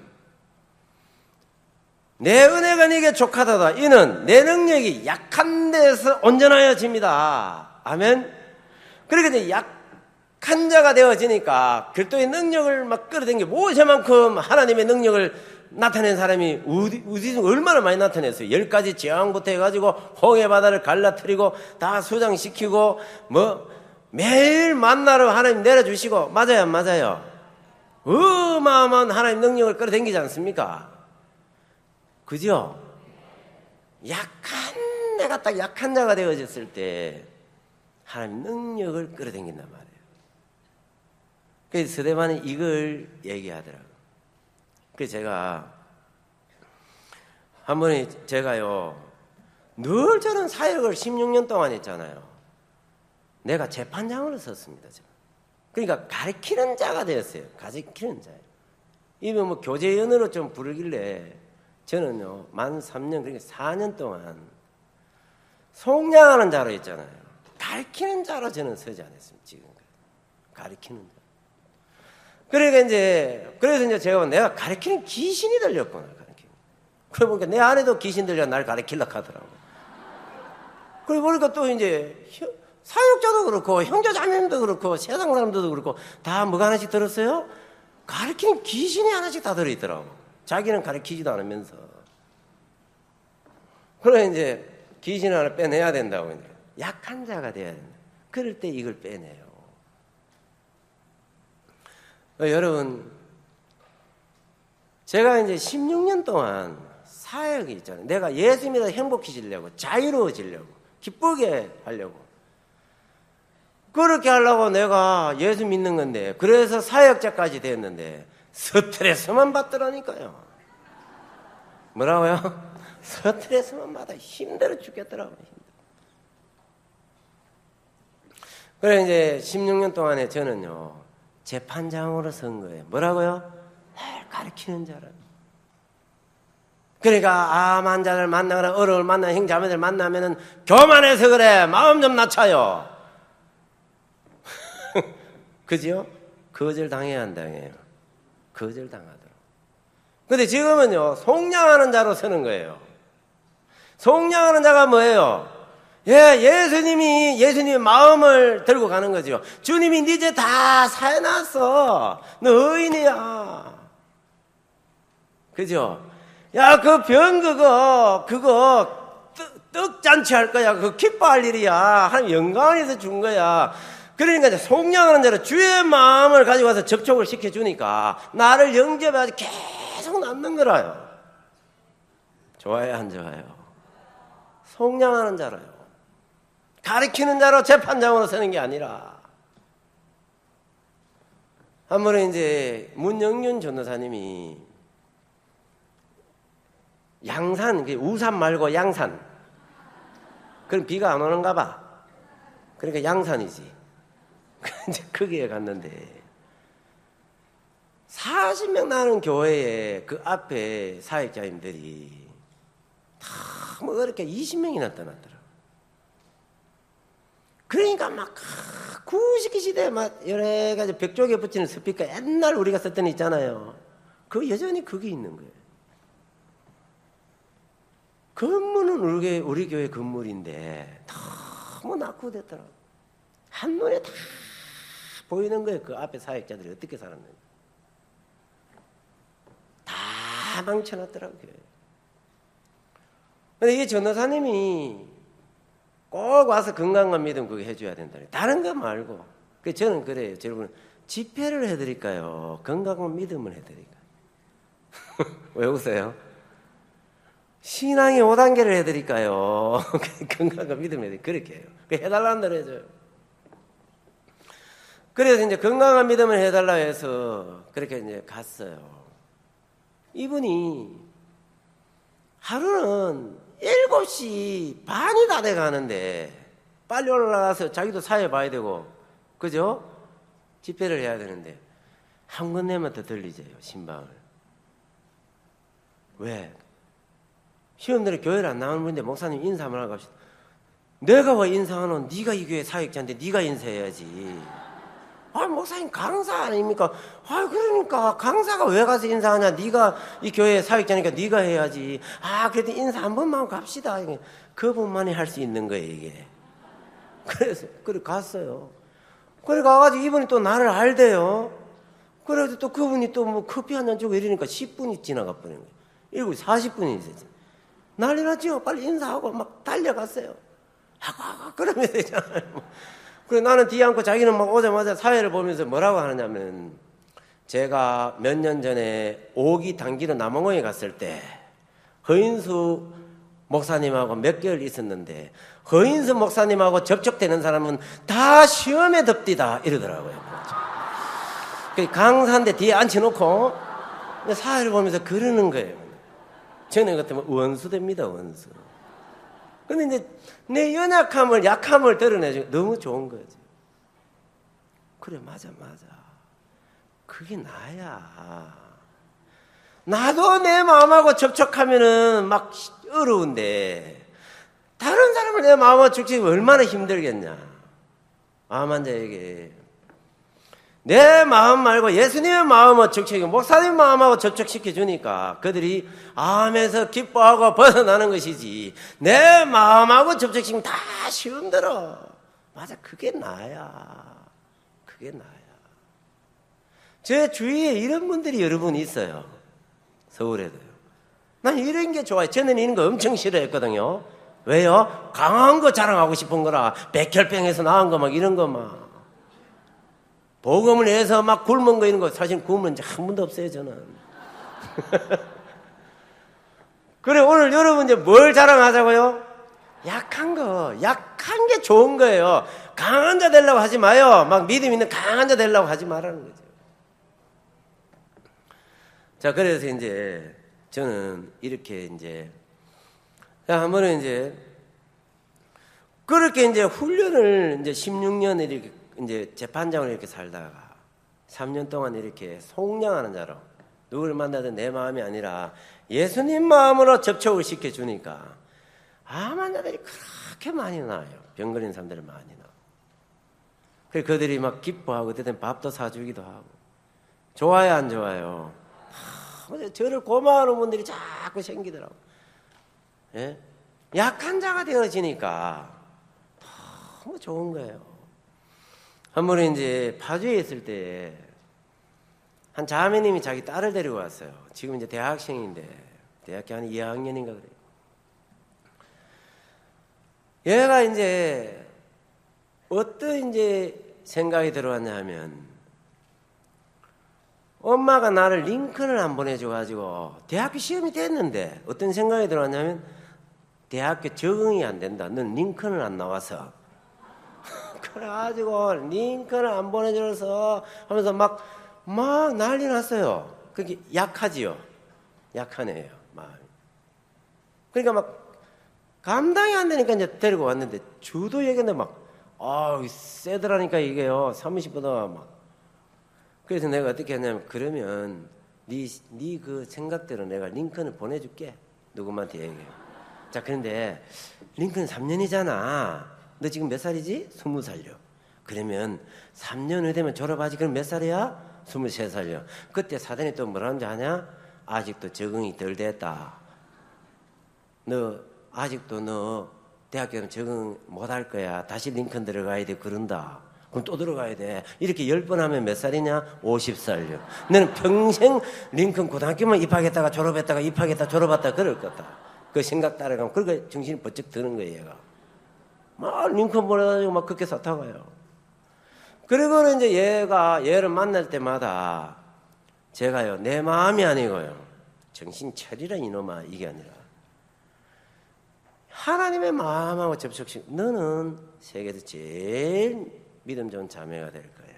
내 은혜가 네게 족하다다. 이는 내 능력이 약한 데서 온전하여집니다. 아멘. 그렇게 약한 자가 되어지니까 별도의 능력을 막 끌어당겨 모세만큼 하나님의 능력을 나타낸 사람이 어디, 어디, 얼마나 많이 나타냈어요. 열 가지 재앙부터 해가지고 홍해 바다를 갈라뜨리고 다 소장시키고 뭐 매일 만나러 하나님 내려주시고. 맞아요, 안 맞아요? 어마어마한 하나님 능력을 끌어당기지 않습니까? 그죠? 약한 내가 딱 약한 자가 되어졌을 때 하나님 능력을 끌어당긴단 말이에요. 그래서 스데반은 이걸 얘기하더라고요. 그래서 제가 한 번에 제가요 늘 저는 사역을 십육 년 동안 했잖아요. 내가 재판장으로 섰습니다. 제가. 그러니까 가르치는 자가 되었어요. 가르치는 자예요. 이거 뭐 교제연으로 좀 부르길래 저는요 만 삼 년 그러니까 사 년 동안 속량하는 자로 있잖아요. 가르치는 자로 저는 서지 않았습니다. 지금까지 가르치는 자. 그러니까 이제 그래서 이제 제가 내가 가르치는 귀신이 들렸구나. 가르치는. 그래 보니까 내 안에도 귀신 들려 날 가르치려고 하더라고. 그래 보니까 또 이제 사역자도 그렇고 형제자매님도 그렇고 세상 사람들도 그렇고 다 뭐가 하나씩 들었어요? 가르치는 귀신이 하나씩 다 들어있더라고. 자기는 가르치지도 않으면서. 그래 이제 귀신 하나 빼내야 된다고. 이제. 약한 자가 돼야 된다. 그럴 때 이걸 빼내요. 어, 여러분, 제가 이제 십육 년 동안 사역이 있잖아요. 내가 예수님이라 행복해지려고, 자유로워지려고, 기쁘게 하려고. 그렇게 하려고 내가 예수 믿는 건데, 그래서 사역자까지 됐는데 스트레스만 받더라니까요. 뭐라고요? 스트레스만 받아 힘들어 죽겠더라고요. 그래 이제 십육 년 동안에 저는요 재판장으로 선 거예요. 뭐라고요? 날 가르치는 자라. 그러니까 암 환자를 만나거나 어려움을 만나는 형제자매들 만나면은 교만해서 그래 마음 좀 낮춰요. 그죠? 거절 당해야 한다해요. 거절 당하더라고. 근데 지금은요 속량하는 자로 서는 거예요. 속량하는 자가 뭐예요? 예, 예수님이 예수님의 마음을 들고 가는 거죠. 주님이 네 죄 다 사해놨어. 너 의인이야. 그죠? 야, 그 병 그거 그거 떡, 떡잔치 할 거야. 그거 기뻐할 일이야. 하나님 영광을 위해서 준 거야. 그러니까 이제 속량하는 자로 주의 마음을 가지고 와서 접촉을 시켜주니까 나를 영접해서 계속 남는 거라요. 좋아요, 안 좋아요? 속량하는 자로요. 가르치는 자로 재판장으로 서는 게 아니라. 한 번에 이제 문영윤 전도사님이 양산, 우산 말고 양산. 그럼 비가 안 오는가 봐. 그러니까 양산이지. 이제 거기에 갔는데 사십 명 나는 교회에 그 앞에 사역자님들이 다 뭐 그렇게 이십 명이나 떠났더라. 그러니까 막 구십기 시대에 막 여러 가지 벽 쪽에 붙이는 스피커 옛날 우리가 썼던 거 있잖아요. 그 여전히 그게 있는 거예요. 건물은 우리, 우리 교회 건물인데 너무 낙후됐더라고. 한눈에 다 보이는 거예요. 그 앞에 사역자들이 어떻게 살았는지. 다 망쳐놨더라고요. 근데 이 전도사님이 꼭 와서 건강과 믿음 그거 해줘야 된다. 다른 거 말고. 그 저는 그래요. 여러분 집회를 해드릴까요? 건강과 믿음을 해드릴까요? 왜 웃어요? 신앙의 오 단계를 해드릴까요? 건강과 믿음을 해드릴까요? 그렇게 해요. 해달라는 대로 해줘요. 그래서 이제 건강한 믿음을 해달라 해서 그렇게 이제 갔어요. 이분이 하루는 일곱 시 반이 다 돼 가는데 빨리 올라가서 자기도 사회 봐야 되고, 그죠? 집회를 해야 되는데 한 군데만 더 들리재요, 신방을. 왜? 시험들이 교회를 안 나오는 분인데 목사님 인사 한번 하고 갑시다. 내가 왜 인사하노? 네가 이 교회 사역자인데 네가 인사해야지. 아, 목사님 강사 아닙니까? 아, 그러니까 강사가 왜 가서 인사하냐? 네가 이 교회 사역자니까 네가 해야지. 아, 그래도 인사 한 번만 갑시다. 그분만이 할 수 있는 거예요, 이게. 그래서 그래 갔어요. 그래 가가지고 이분이 또 나를 알대요. 그래도 또 그분이 또 뭐 커피 한 잔 주고 이러니까 십 분이 지나가 버린 거예요. 일곱 시 사십 분이 있었지. 난리 났죠. 빨리 인사하고 막 달려갔어요. 하고 하고 그러면 되잖아요. 그래 나는 뒤에 앉고 자기는 막 오자마자 사회를 보면서 뭐라고 하느냐면, 제가 몇 년 전에 오기 단기로 남원공에 갔을 때 허인수 목사님하고 몇 개월 있었는데 허인수 목사님하고 접촉되는 사람은 다 시험에 덮디다 이러더라고요. 강사인데 뒤에 앉혀놓고 사회를 보면서 그러는 거예요. 저는 같으면 원수됩니다, 원수. 근데 이제 내 연약함을, 약함을 드러내주고 너무 좋은 거지. 그래, 맞아, 맞아. 그게 나야. 나도 내 마음하고 접촉하면은 막 어려운데, 다른 사람을 내 마음하고 접촉하면 얼마나 힘들겠냐. 암 환자에게. 내 마음 말고 예수님의 마음을 접촉시키고 목사님 마음하고 접촉시켜주니까 그들이 암에서 기뻐하고 벗어나는 것이지, 내 마음하고 접촉시키면 다 시험들어. 맞아, 그게 나야. 그게 나야. 제 주위에 이런 분들이 여러분 있어요. 서울에도요. 난 이런 게 좋아요. 저는 이런 거 엄청 싫어했거든요. 왜요? 강한 거 자랑하고 싶은 거라. 백혈병에서 나은 거 막 이런 거 막. 복음을 해서 막 굶은 거 이런 거 사실 굶은 적 한 번도 없어요, 저는. 그래, 오늘 여러분 이제 뭘 자랑하자고요? 약한 거, 약한 약한 게 좋은 거예요. 강한 자 되려고 하지 마요. 막 믿음 있는 강한 자 되려고 하지 말라는 거죠. 자, 그래서 이제 저는 이렇게 이제 한 번은 이제 그렇게 이제 훈련을 이제 십육 년 이렇게 이제 재판장으로 이렇게 살다가 삼 년 동안 이렇게 속량하는 자로 누구를 만나든 내 마음이 아니라 예수님 마음으로 접촉을 시켜주니까 암 환자들이 그렇게 많이 나와요. 병 걸린 사람들이 많이 나와요. 그래서 그들이 막 기뻐하고 그때는 밥도 사주기도 하고 좋아요 안 좋아요? 아, 저를 고마워하는 분들이 자꾸 생기더라고. 예? 약한 자가 되어지니까 너무 좋은 거예요. 한 번에 이제 파주에 있을 때 한 자매님이 자기 딸을 데리고 왔어요. 지금 이제 대학생인데 대학교 한 이 학년인가 그래요. 얘가 이제 어떤 이제 생각이 들어왔냐 하면 엄마가 나를 링컨을 안 보내줘가지고 대학교 시험이 됐는데 어떤 생각이 들어왔냐면 대학교 적응이 안 된다. 넌 링컨을 안 나와서. 그래가지고 링컨을 안 보내줘서 하면서 막, 막 난리 났어요. 그게 약하지요. 약한 애예요, 마음이. 그러니까 막 감당이 안 되니까 이제 데리고 왔는데 주도 얘기했는데 막, 아, 세더라니까 이게요. 삼십 보다 막. 그래서 내가 어떻게 했냐면 그러면 네, 네 그 생각대로 내가 링컨을 보내줄게. 누구한테 얘기해요. 자, 그런데 링컨은 삼 년이잖아. 너 지금 몇 살이지? 스무 살요. 그러면 삼 년 후에 되면 졸업하지. 그럼 몇 살이야? 스물세 살요. 그때 사단이 또 뭐라는지 아냐? 아직도 적응이 덜 됐다. 너 아직도 너 대학교는 적응 못 할 거야. 다시 링컨 들어가야 돼. 그런다. 그럼 또 들어가야 돼. 이렇게 열 번 하면 몇 살이냐? 오십 살요. 너는 평생 링컨 고등학교만 입학했다가 졸업했다가 입학했다가 졸업했다가 그럴 거다. 그 생각 따라가면 그러니까 정신이 번쩍 드는 거예요, 얘가. 막 링컨 보내가지고 막 그렇게 사타가요. 그리고는 이제 얘가 얘를 만날 때마다 제가요, 내 마음이 아니고요. 정신 차리라 이놈아, 이게 아니라 하나님의 마음하고 접촉시, 너는 세계에서 제일 믿음 좋은 자매가 될 거야.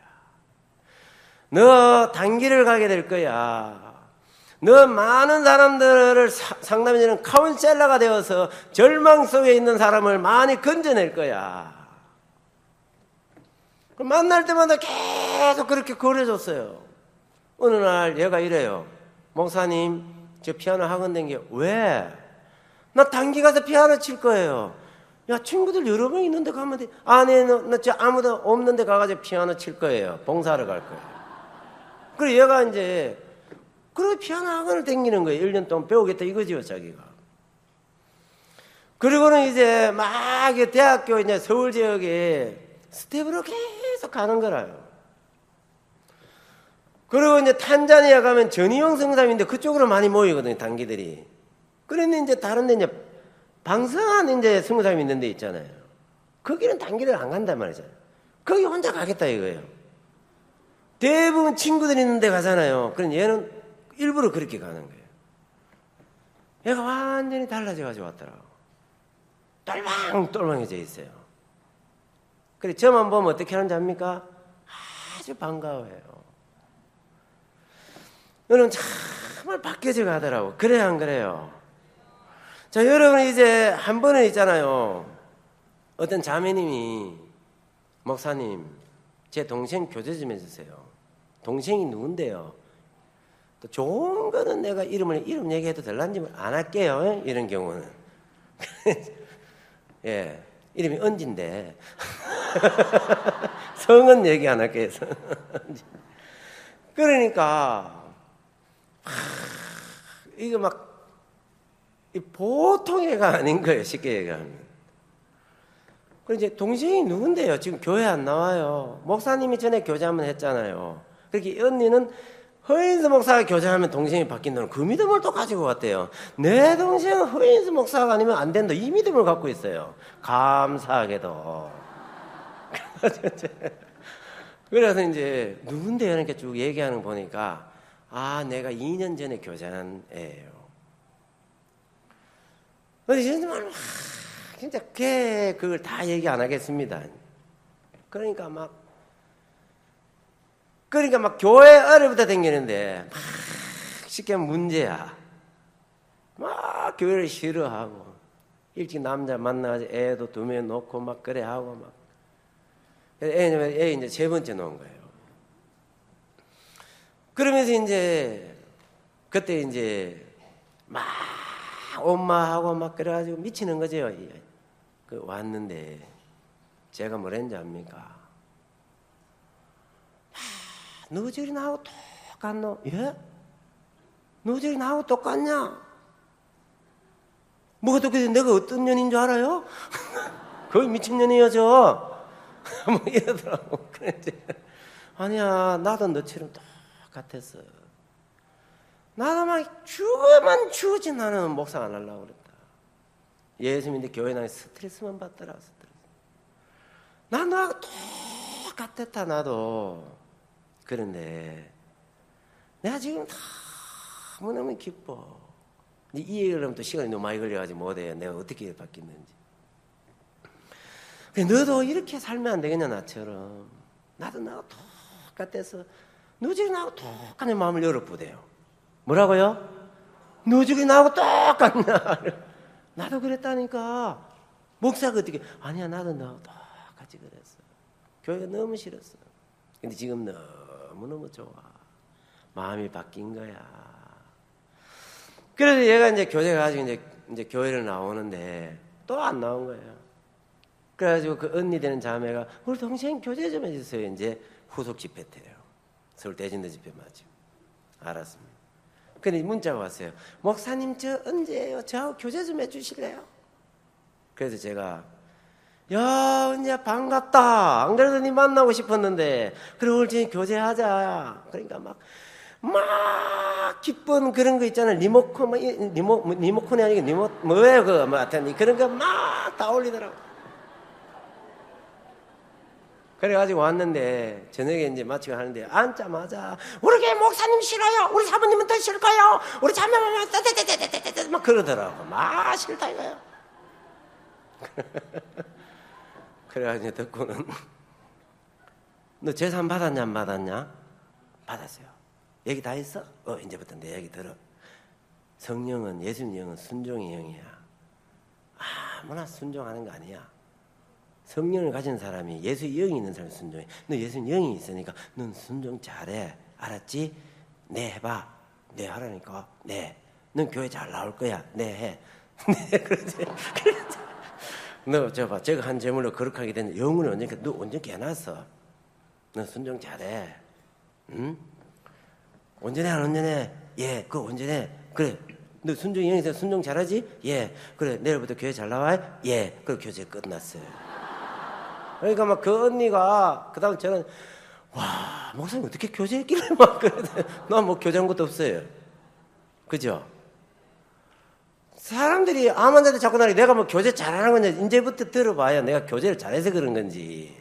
너 단길을 가게 될 거야. 너 많은 사람들을 상담해주는 카운셀러가 되어서 절망 속에 있는 사람을 많이 건져낼 거야. 만날 때마다 계속 그렇게 거려줬어요. 어느 날 얘가 이래요. 목사님, 저 피아노 학원 댕겨. 왜? 나 단기 가서 피아노 칠 거예요. 야, 친구들 여러 명 있는데 가면 돼. 아니, 나 저 아무도 없는데 가가지고 피아노 칠 거예요. 봉사하러 갈 거예요. 그리고 얘가 이제 그리고 피아노 학원을 댕기는 거예요. 일 년 동안 배우겠다 이거지요, 자기가. 그리고는 이제 막 대학교 이제 서울 지역에 스텝으로 계속 가는 거라요. 그리고 이제 탄자니아 가면 전희영 성사님인데 그쪽으로 많이 모이거든요, 단기들이. 그런데 이제 다른 데 이제 방성한 이제 성사님이 있는 데 있잖아요. 거기는 단기를 안 간단 말이죠. 거기 혼자 가겠다 이거예요. 대부분 친구들이 있는 데 가잖아요. 그럼 얘는 일부러 그렇게 가는 거예요. 얘가 완전히 달라져가지고 왔더라고. 똘망똘망해져 있어요. 그래, 저만 보면 어떻게 하는지 압니까? 아주 반가워해요. 너는 정말 바뀌어져 가더라고. 그래요, 안 그래요? 자, 여러분, 이제 한 번은 있잖아요. 어떤 자매님이, 목사님, 제 동생 교제 좀 해주세요. 동생이 누군데요? 또 좋은 거는 내가 이름을, 이름 얘기해도 될란지 안 할게요. 이런 경우는. 예. 이름이 언진데. 성은 얘기 안 할게요. 그러니까, 하, 이거 막, 보통 애가 아닌 거예요. 쉽게 얘기하면. 그리고 이제 동생이 누군데요? 지금 교회 안 나와요. 목사님이 전에 교제 한번 했잖아요. 그렇게 언니는 허인수 목사가 교제하면 동생이 바뀐다는 그 믿음을 또 가지고 왔대요. 내 동생은 허인수 목사가 아니면 안 된다. 이 믿음을 갖고 있어요. 감사하게도. 그래서 이제 누군데요? 이렇게 쭉 얘기하는 거 보니까 아, 내가 이 년 전에 교제한 애예요. 근데 정말 막 진짜 걔 그걸 다 얘기 안 하겠습니다. 그러니까 막 그러니까 막 교회 어려부터 다니는데 막 쉽게 문제야. 막 교회를 싫어하고 일찍 남자 만나가지고 애도 두 명 놓고 막 그래 하고 막 애, 애 이제 세 번째 놓은 거예요. 그러면서 이제 그때 이제 막 엄마하고 막 그래가지고 미치는 거죠. 그 왔는데 제가 뭐랬는지 압니까? 너 저리 나하고 똑같노? 예? 너 저리 나하고 똑같냐? 뭐가 똑같아? 내가 어떤 년인 줄 알아요? 거의 미친년이에요, 저. 뭐 이러더라고. 그래, 아니야, 나도 너처럼 똑같았어. 나도 막 죽으면 죽지 나는 목사 안 하려고 그랬다. 예수님인데 교회 나가 스트레스만 받더라, 스트레스. 난 너하고 똑같았다, 나도. 그런데 내가 지금 너무너무 기뻐. 이 얘기를 하면 또 시간이 너무 많이 걸려가지고 못해. 내가 어떻게 바뀌었는지. 너도 이렇게 살면 안 되겠냐, 나처럼. 나도 나하고 똑같아서 너 지금 나하고 똑같은 마음을 열어보대요. 뭐라고요? 너 지금 나하고 똑같냐? 나도 그랬다니까. 목사가 어떻게, 아니야, 나도 너하고 똑같이 그랬어. 교회가 너무 싫었어. 근데 지금 너무너무 좋아. 마음이 바뀐 거야. 그래서 얘가 이제 교제 가지고 이제, 이제 교회를 나오는데 또 안 나온 거예요. 그래가지고 그 언니 되는 자매가 우리 동생 교제 좀 해주세요. 이제 후속 집회 때요. 서울 대진대 집회 맞죠. 알았습니다. 근데 문자가 왔어요. 목사님 저 언제예요? 저하고 교제 좀 해주실래요? 그래서 제가 야, 언니야 반갑다. 안 그래도 니 만나고 싶었는데 그래 오늘 저녁 교제하자. 그러니까 막 막 기쁜 그런 거 있잖아. 리모컨, 리모, 리모컨이 아니고 리모, 뭐예요 그거. 뭐 하여튼 그런 거 막 다 올리더라고. 그래가지고 왔는데 저녁에 이제 마치고 하는데 앉자마자 우리 교회 목사님 싫어요. 우리 사모님은 더 싫을까요? 우리 자매만 막 그러더라고. 막 싫다 이거요. 그래가지고 듣고는 너 재산 받았냐 안 받았냐? 받았어요. 얘기 다 했어? 어 이제부터 내 얘기 들어. 성령은 예수님 영은 순종의 영이야. 아무나 순종하는 거 아니야. 성령을 가진 사람이 예수의 영이 있는 사람이 순종해. 너 예수의 영이 있으니까 넌 순종 잘해. 알았지? 네 해봐. 네 하라니까. 네. 넌 교회 잘 나올 거야. 네 해. 네 그렇지. 그렇지. 너 저 봐. 제가 한 제물로 거룩하게 됐는데 영혼을 언제 너 언제 깨놨어? 너 순종 잘해. 응? 온전해 안 온전해? 예. 그거 온전해. 그래. 너 순종 영이 있어. 순종 잘하지? 예. 그래. 내일부터 교회 잘 나와? 예. 그래 교제 끝났어요. 그러니까 막 그 언니가 그다음 저는 와 목사님 어떻게 교제했길래 막 그래. 나 뭐 교제한 것도 없어요. 그죠? 사람들이 암 환자들 자꾸 나리 내가 뭐 교제 잘하는 건지 이제부터 들어봐야 내가 교제를 잘해서 그런 건지.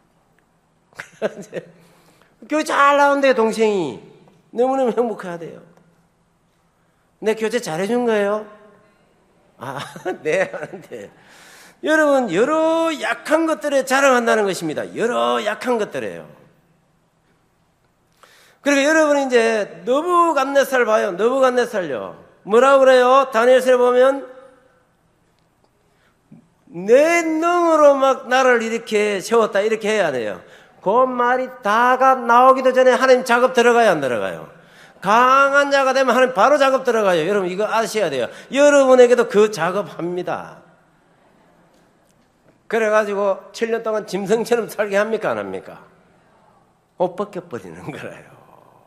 교회 잘 나온대 동생이. 너무너무 행복해야 돼요. 내 교제 잘해준 거예요? 아, 네 하는데 여러분 여러 약한 것들에 자랑한다는 것입니다. 여러 약한 것들에요. 그러니까 여러분이 이제 너부갓네살 봐요. 너부갓네살요. 뭐라고 그래요? 다니엘서에 보면 내 능으로 막 나를 이렇게 세웠다 이렇게 해야 돼요. 그 말이 다가 나오기도 전에 하나님 작업 들어가요 안 들어가요? 강한 자가 되면 하나님 바로 작업 들어가요. 여러분 이거 아셔야 돼요. 여러분에게도 그 작업합니다. 그래가지고 칠 년 동안 짐승처럼 살게 합니까 안 합니까? 옷 벗겨버리는 거라요.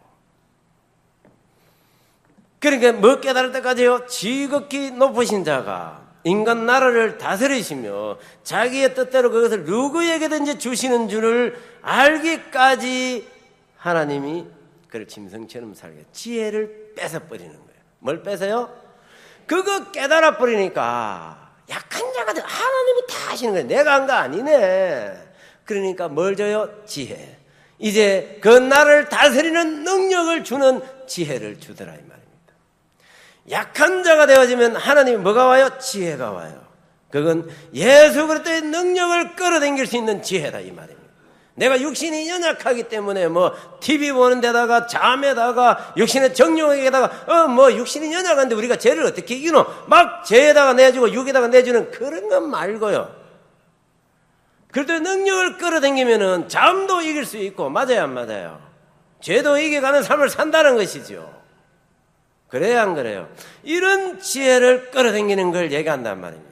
그러니까 뭐 깨달을 때까지요? 지극히 높으신 자가 인간 나라를 다스리시며 자기의 뜻대로 그것을 누구에게든지 주시는 줄을 알기까지 하나님이 그를 짐승처럼 살게 지혜를 뺏어버리는 거예요. 뭘 뺏어요? 그거 깨달아버리니까 약한 자가 돼. 하나님이 다 하시는 거예요. 내가 한 거 아니네. 그러니까 뭘 줘요? 지혜. 이제 그 나라를 다스리는 능력을 주는 지혜를 주더라 이 말입니다. 약한 자가 되어지면 하나님이 뭐가 와요? 지혜가 와요. 그건 예수 그리스도의 능력을 끌어당길 수 있는 지혜다 이 말입니다. 내가 육신이 연약하기 때문에 뭐 티비 보는 데다가 잠에다가 육신의 정욕에다가 어 뭐 육신이 연약한데 우리가 죄를 어떻게 이기노? 막 죄에다가 내주고 육에다가 내주는 그런 건 말고요. 그래도 능력을 끌어당기면은 잠도 이길 수 있고 맞아요 안 맞아요? 죄도 이겨가는 삶을 산다는 것이죠. 그래야 안 그래요? 이런 지혜를 끌어당기는 걸 얘기한단 말입니다.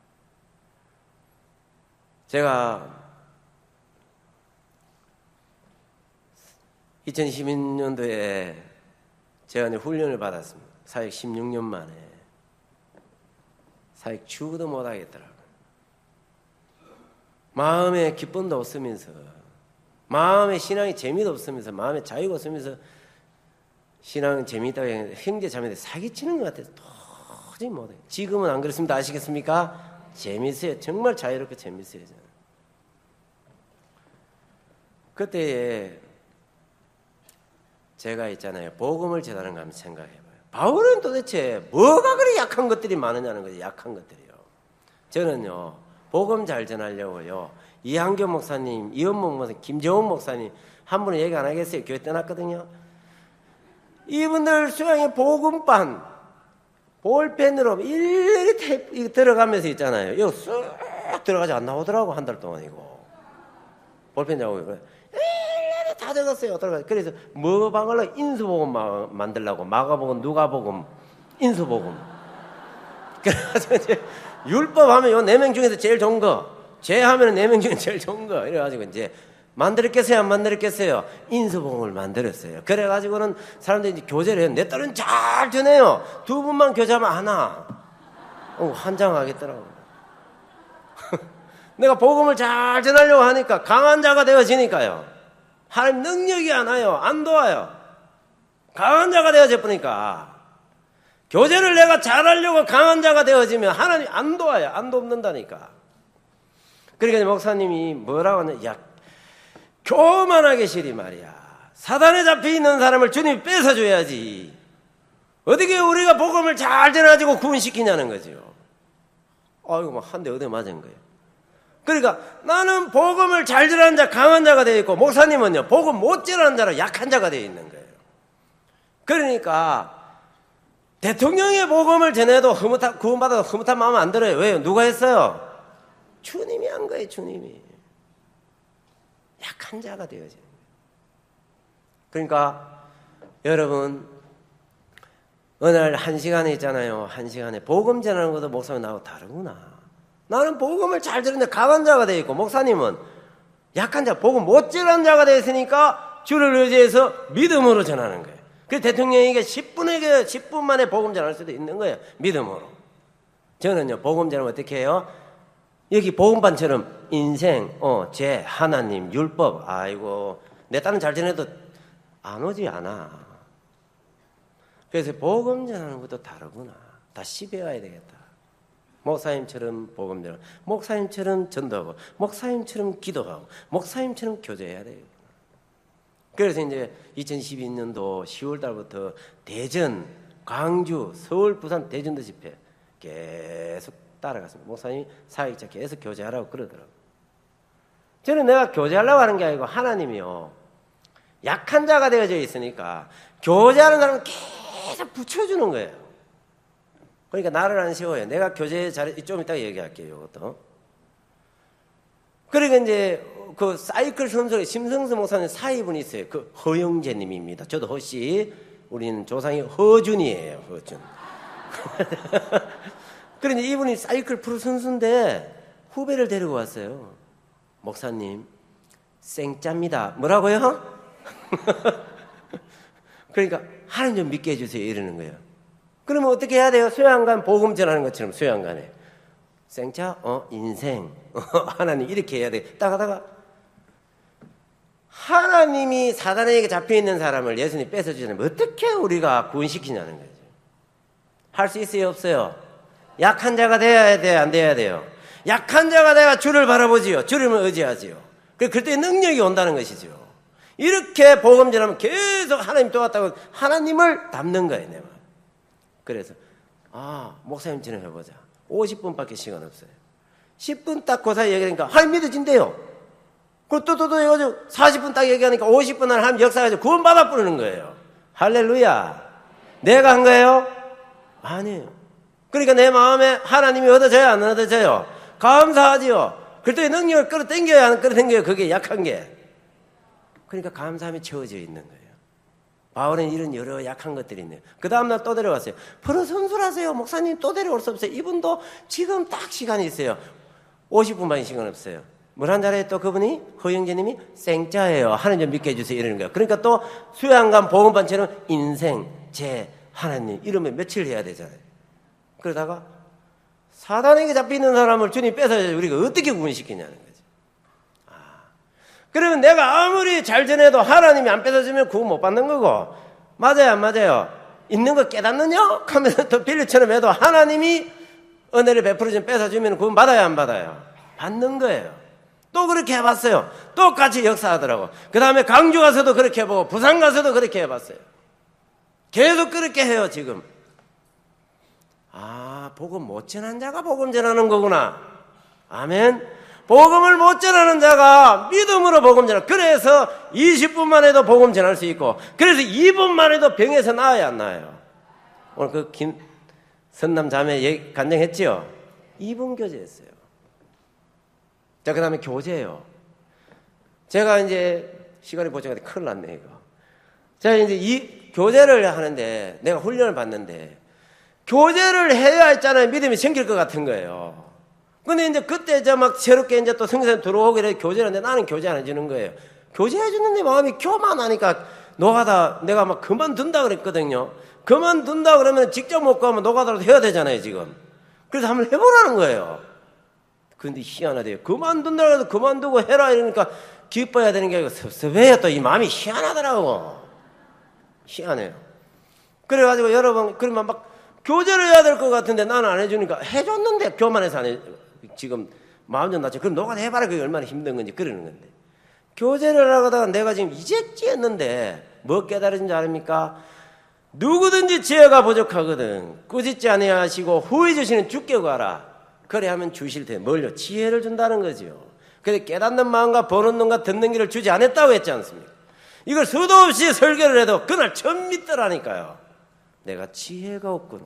제가 이천십일 년도에 제가 훈련을 받았습니다. 사역 십육 년 만에. 사역 죽어도 못하겠더라고요. 마음에 기쁨도 없으면서, 마음에 신앙이 재미도 없으면서, 마음에 자유가 없으면서, 신앙은 재미있다고 했는데, 형제 자매들 사기치는 것 같아서 도저히 못해요. 지금은 안 그렇습니다. 아시겠습니까? 재밌어요. 정말 자유롭게 재밌어요. 저는. 그때에 제가 있잖아요. 복음을 전하는 거 한번 생각해봐요. 바울은 도대체 뭐가 그리 약한 것들이 많으냐는 거죠. 약한 것들이요. 저는요. 복음 잘 전하려고요. 이한교 목사님, 이원목 목사님, 김재원 목사님 한 분은 얘기 안 하겠어요. 교회 떠났거든요. 이분들 수양의 복음반 볼펜으로 일일이 테이프 들어가면서 있잖아요. 이거 쑥 들어가지 안 나오더라고. 한 달 동안 이거. 볼펜 잡고 다 적었어요. 그래서 뭐 방을로 인수복음 만들려고 마가복음, 누가복음, 인수복음. 그래가지고 이제 율법 하면 요 네 명 중에서 제일 좋은 거, 죄 하면 네 명 중에 제일 좋은 거. 이래가지고 이제 만들었겠어요, 안 만들었겠어요? 인수복음을 만들었어요. 그래가지고는 사람들이 이제 교제를 해요. 내 딸은 잘 되네요. 두 분만 교제하면 하나. 어, 환장하겠더라고. 내가 복음을 잘 전하려고 하니까 강한 자가 되어지니까요. 하나님 능력이 안 와요. 안 도와요. 강한 자가 되어져 보니까 교제를 내가 잘하려고 강한 자가 되어지면 하나님 안 도와요. 안 돕는다니까. 그러니까 목사님이 뭐라고 하냐. 야, 교만하게 시리 말이야. 사단에 잡혀있는 사람을 주님이 뺏어줘야지. 어떻게 우리가 복음을 잘 전해가지고 구원시키냐는 거죠. 아이고, 막 한 대 어디 맞은 거예요. 그러니까 나는 복음을 잘 전하는 자, 강한 자가 되어 있고 목사님은요 복음 못 전하는 자로 약한 자가 되어 있는 거예요. 그러니까 대통령의 복음을 전해도 흐뭇한, 구원받아도 흐뭇한 마음 안 들어요. 왜요? 누가 했어요? 주님이 한 거예요. 주님이. 약한 자가 되어지는 거예요. 그러니까 여러분 어느 날 한 시간에 있잖아요. 한 시간에 복음 전하는 것도 목사님 나하고 다르구나. 나는 복음을 잘 들었는데 강한 자가 되어 있고 목사님은 약한 자, 복음 못 전하는 자가 되어 있으니까 주를 의지해서 믿음으로 전하는 거예요. 그래서 대통령에게 십 분에게 십 분 만에 복음 전할 수도 있는 거예요. 믿음으로. 저는요 복음 전하면 어떻게 해요? 여기 복음반처럼 인생, 어, 죄, 하나님, 율법, 아이고 내 딸은 잘 전해도 안 오지 않아. 그래서 복음 전하는 것도 다르구나. 다시 배워야 되겠다. 목사님처럼 복음 전하고, 목사님처럼 전도하고, 목사님처럼 기도하고, 목사님처럼 교제해야 돼요. 그래서 이제 이천십이 년도 시월 달부터 대전, 광주, 서울, 부산, 대전도 집회 계속 따라갔습니다. 목사님이 사역자 계속 교제하라고 그러더라고요. 저는 내가 교제하려고 하는 게 아니고 하나님이요. 약한 자가 되어져 있으니까 교제하는 사람은 계속 붙여주는 거예요. 그러니까 나를 안 세워요. 내가 교제 잘해, 좀 이따가 얘기할게요. 이것도. 그러니까 이제 그 사이클 선수의 심성수 목사님 사위분이 있어요. 그 허영재님입니다. 저도 허씨. 우리는 조상이 허준이에요. 허준. 그런데 이분이 사이클 프로 선수인데 후배를 데리고 왔어요. 목사님, 생짜입니다. 뭐라고요? 그러니까 하나님 좀 믿게 해주세요. 이러는 거예요. 그러면 어떻게 해야 돼요? 수양관 복음 전하는 것처럼 수양관에. 생짜, 어, 인생. 하나님 이렇게 해야 돼. 딱 하다가 하나님이 사단에게 잡혀있는 사람을 예수님이 뺏어주잖아요. 어떻게 우리가 구원시키냐는 거죠. 할 수 있어요? 없어요? 약한 자가 돼야 돼요? 안 돼야 돼요? 약한 자가 돼야 주를 바라보지요. 주를 의지하지요. 그럴 때 능력이 온다는 것이죠. 이렇게 복음 전하면 계속 하나님 도왔다고 하나님을 닮는 거예요. 내가. 그래서 아, 목사님 진행해보자. 오십 분밖에 시간 없어요. 십 분 딱 그 사이 얘기하니까 하나님 믿어진대요. 그리고 또 또 또 해가지고 사십 분 딱 얘기하니까 오십 분 안에 하나님 역사해서 구원 받아 부르는 거예요. 할렐루야. 내가 한 거예요? 아니에요. 그러니까 내 마음에 하나님이 얻어져요, 안 얻어져요? 감사하지요. 그때 능력을 끌어당겨야 안 끌어당겨요. 그게 약한 게. 그러니까 감사함이 채워져 있는 거예요. 바울은 이런 여러 약한 것들이 있네요. 그 다음날 또 데려왔어요. 프로 선술하세요. 목사님 또 데려올 수 없어요. 이분도 지금 딱 시간이 있어요. 오십 분밖에 시간 없어요. 뭘 한 자리에 또 그분이 허영재님이 생자예요. 하나님 좀 믿게 해주세요. 이러는 거예요. 그러니까 또 수양관 보건반처럼 인생, 제, 하나님 이러면 며칠 해야 되잖아요. 그러다가 사단에게 잡혀있는 사람을 주님 뺏어야지 우리가 어떻게 구원시키냐는 거죠. 아, 그러면 내가 아무리 잘 전해도 하나님이 안 뺏어주면 구원 못 받는 거고, 맞아요 안 맞아요? 있는 거 깨닫느냐? 하면서 또 빌리처럼 해도 하나님이 은혜를 베풀어주면 뺏어주면 구원 받아야 안 받아요? 받는 거예요. 또 그렇게 해봤어요. 똑같이 역사하더라고. 그 다음에 강주 가서도 그렇게 해보고 부산 가서도 그렇게 해봤어요. 계속 그렇게 해요 지금. 아, 복음 못 전한 자가 복음 전하는 거구나. 아멘. 복음을 못 전하는 자가 믿음으로 복음 전하. 그래서 이십 분만 해도 복음 전할 수 있고, 그래서 이 분만 해도 병에서 나아야 안 나아요. 오늘 그 김 선남 자매 간증했지요. 이 분 교제했어요. 자, 그 다음에 교제예요. 제가 이제 시간이 보충한데 큰일 났네 이거. 제가 이제 이 교제를 하는데 내가 훈련을 받는데 교제를 해야 했잖아요. 믿음이 생길 것 같은 거예요. 근데 이제 그때 이제 막 새롭게 이제 또 성교사님 들어오게 돼 교제를 하는데 나는 교제 안 해주는 거예요. 교제해주는 내 마음이 교만하니까 노가다 내가 막 그만둔다 그랬거든요. 그만둔다 그러면 직접 못 가면 노가다라도 해야 되잖아요, 지금. 그래서 한번 해보라는 거예요. 근데 희한하대요. 그만둔다 그래도 그만두고 해라 이러니까 기뻐야 되는 게 아니고 섭섭해요. 또 이 마음이 희한하더라고. 희한해요. 그래가지고 여러분, 그러면 막 교제를 해야 될 것 같은데 나는 안 해주니까 해줬는데 교만해서 안 해. 지금 마음 좀 낮춰. 그럼 너가 해봐라. 그게 얼마나 힘든 건지 그러는 건데. 교제를 하다가 내가 지금 이제지 했는데 뭐 깨달은지 아닙니까? 누구든지 지혜가 부족하거든. 꾸짖지 아니하 하시고 후회 주시는 주께 구하라. 그래 하면 주실 테. 뭘요? 지혜를 준다는 거죠. 그래 깨닫는 마음과 보는 눈과 듣는 길을 주지 않았다고 했지 않습니까? 이걸 수도 없이 설교를 해도 그날 처음 믿더라니까요. 내가 지혜가 없구나.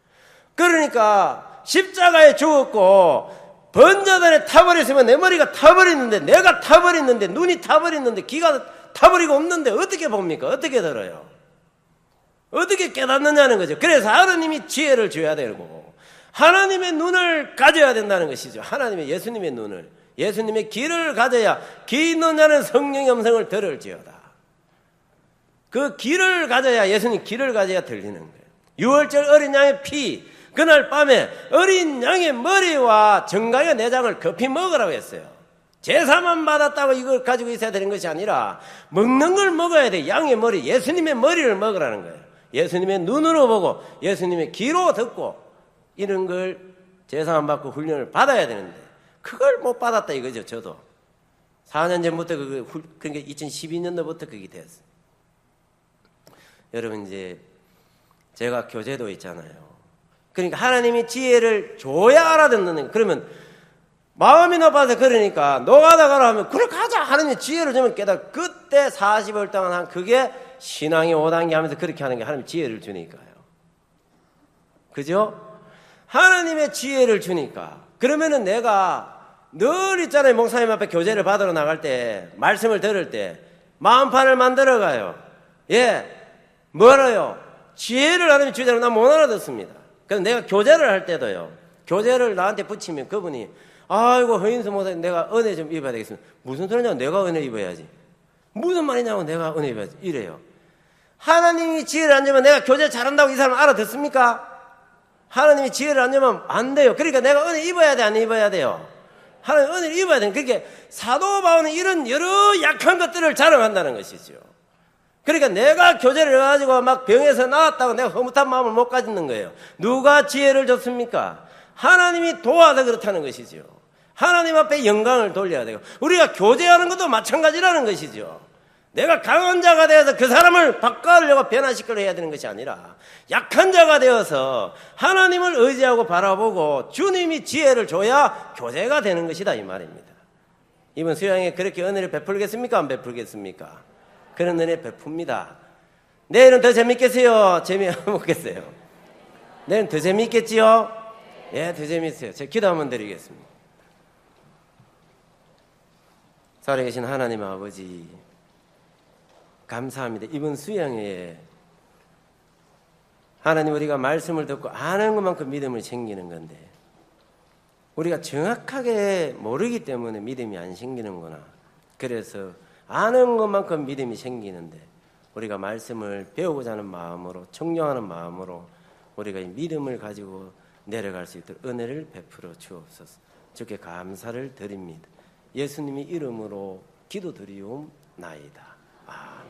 그러니까 십자가에 죽었고 번자단에 타버렸으면 내 머리가 타버렸는데, 내가 타버렸는데, 눈이 타버렸는데, 귀가 타버리고 없는데 어떻게 봅니까? 어떻게 들어요? 어떻게 깨닫느냐는 거죠. 그래서 하나님이 지혜를 줘야 되고 하나님의 눈을 가져야 된다는 것이죠. 하나님의 예수님의 눈을, 예수님의 귀를 가져야 귀 있는 자는 성령의 음성을 들을지어다. 그 귀를 가져야, 예수님 귀를 가져야 들리는 거예요. 유월절 어린 양의 피, 그날 밤에 어린 양의 머리와 정강의 내장을 급히 먹으라고 했어요. 제사만 받았다고 이걸 가지고 있어야 되는 것이 아니라 먹는 걸 먹어야 돼. 양의 머리, 예수님의 머리를 먹으라는 거예요. 예수님의 눈으로 보고 예수님의 귀로 듣고 이런 걸 제사만 받고 훈련을 받아야 되는데 그걸 못 받았다 이거죠. 저도 사 년 전부터 그 그러니까 이천십이 년도부터 그게 됐어요. 여러분 이제 제가 교제도 있잖아요. 그러니까 하나님이 지혜를 줘야 알아듣는 거예요. 그러면 마음이 높아서 그러니까 노가다 가라 하면 그래 가자. 하나님이 지혜를 주면 깨달아. 그때 사십 일 동안 한 그게 신앙의 오 단계 하면서 그렇게 하는 게 하나님 지혜를 주니까요. 그죠? 하나님의 지혜를 주니까. 그러면은 내가 늘 있잖아요. 목사님 앞에 교제를 받으러 나갈 때, 말씀을 들을 때 마음판을 만들어 가요. 예, 뭐라요? 지혜를 하나님이 주잖아요. 난 못 알아듣습니다. 그래서 내가 교제를 할 때도요, 교제를 나한테 붙이면 그분이 아이고 허인수 목사님 내가 은혜 좀 입어야 되겠습니다. 무슨 소리냐고. 내가 은혜 입어야지. 무슨 말이냐고. 내가 은혜 입어야지. 이래요. 하나님이 지혜를 안 주면 내가 교제 잘한다고 이 사람 알아듣습니까? 하나님이 지혜를 안 주면 안 돼요. 그러니까 내가 은혜 입어야 돼, 안 입어야 돼요? 하나님 은혜를 입어야 돼요. 그러니까 사도 바울은 이런 여러 약한 것들을 자랑한다는 것이죠. 그러니까 내가 교제를 해가지고 막 병에서 나왔다고 내가 허무한 마음을 못 가지는 거예요. 누가 지혜를 줬습니까? 하나님이 도와서 그렇다는 것이죠. 하나님 앞에 영광을 돌려야 되고, 우리가 교제하는 것도 마찬가지라는 것이죠. 내가 강한 자가 되어서 그 사람을 바꿔하려고 변화시키려 해야 되는 것이 아니라 약한 자가 되어서 하나님을 의지하고 바라보고 주님이 지혜를 줘야 교제가 되는 것이다 이 말입니다. 이번 수양에 그렇게 은혜를 베풀겠습니까? 안 베풀겠습니까? 그런 은혜 베풉니다. 내일은 더 재밌겠어요? 재미없겠어요? 내일은 더 재밌겠지요? 예, 더 재밌어요. 제가 기도 한번 드리겠습니다. 살아계신 하나님 아버지, 감사합니다. 이번 수양회에 하나님 우리가 말씀을 듣고 아는 것만큼 믿음을 생기는 건데 우리가 정확하게 모르기 때문에 믿음이 안 생기는구나. 그래서 아는 것만큼 믿음이 생기는데 우리가 말씀을 배우고자 하는 마음으로 청정하는 마음으로 우리가 이 믿음을 가지고 내려갈 수 있도록 은혜를 베풀어 주옵소서. 주께 감사를 드립니다. 예수님의 이름으로 기도드리옵나이다. 아멘.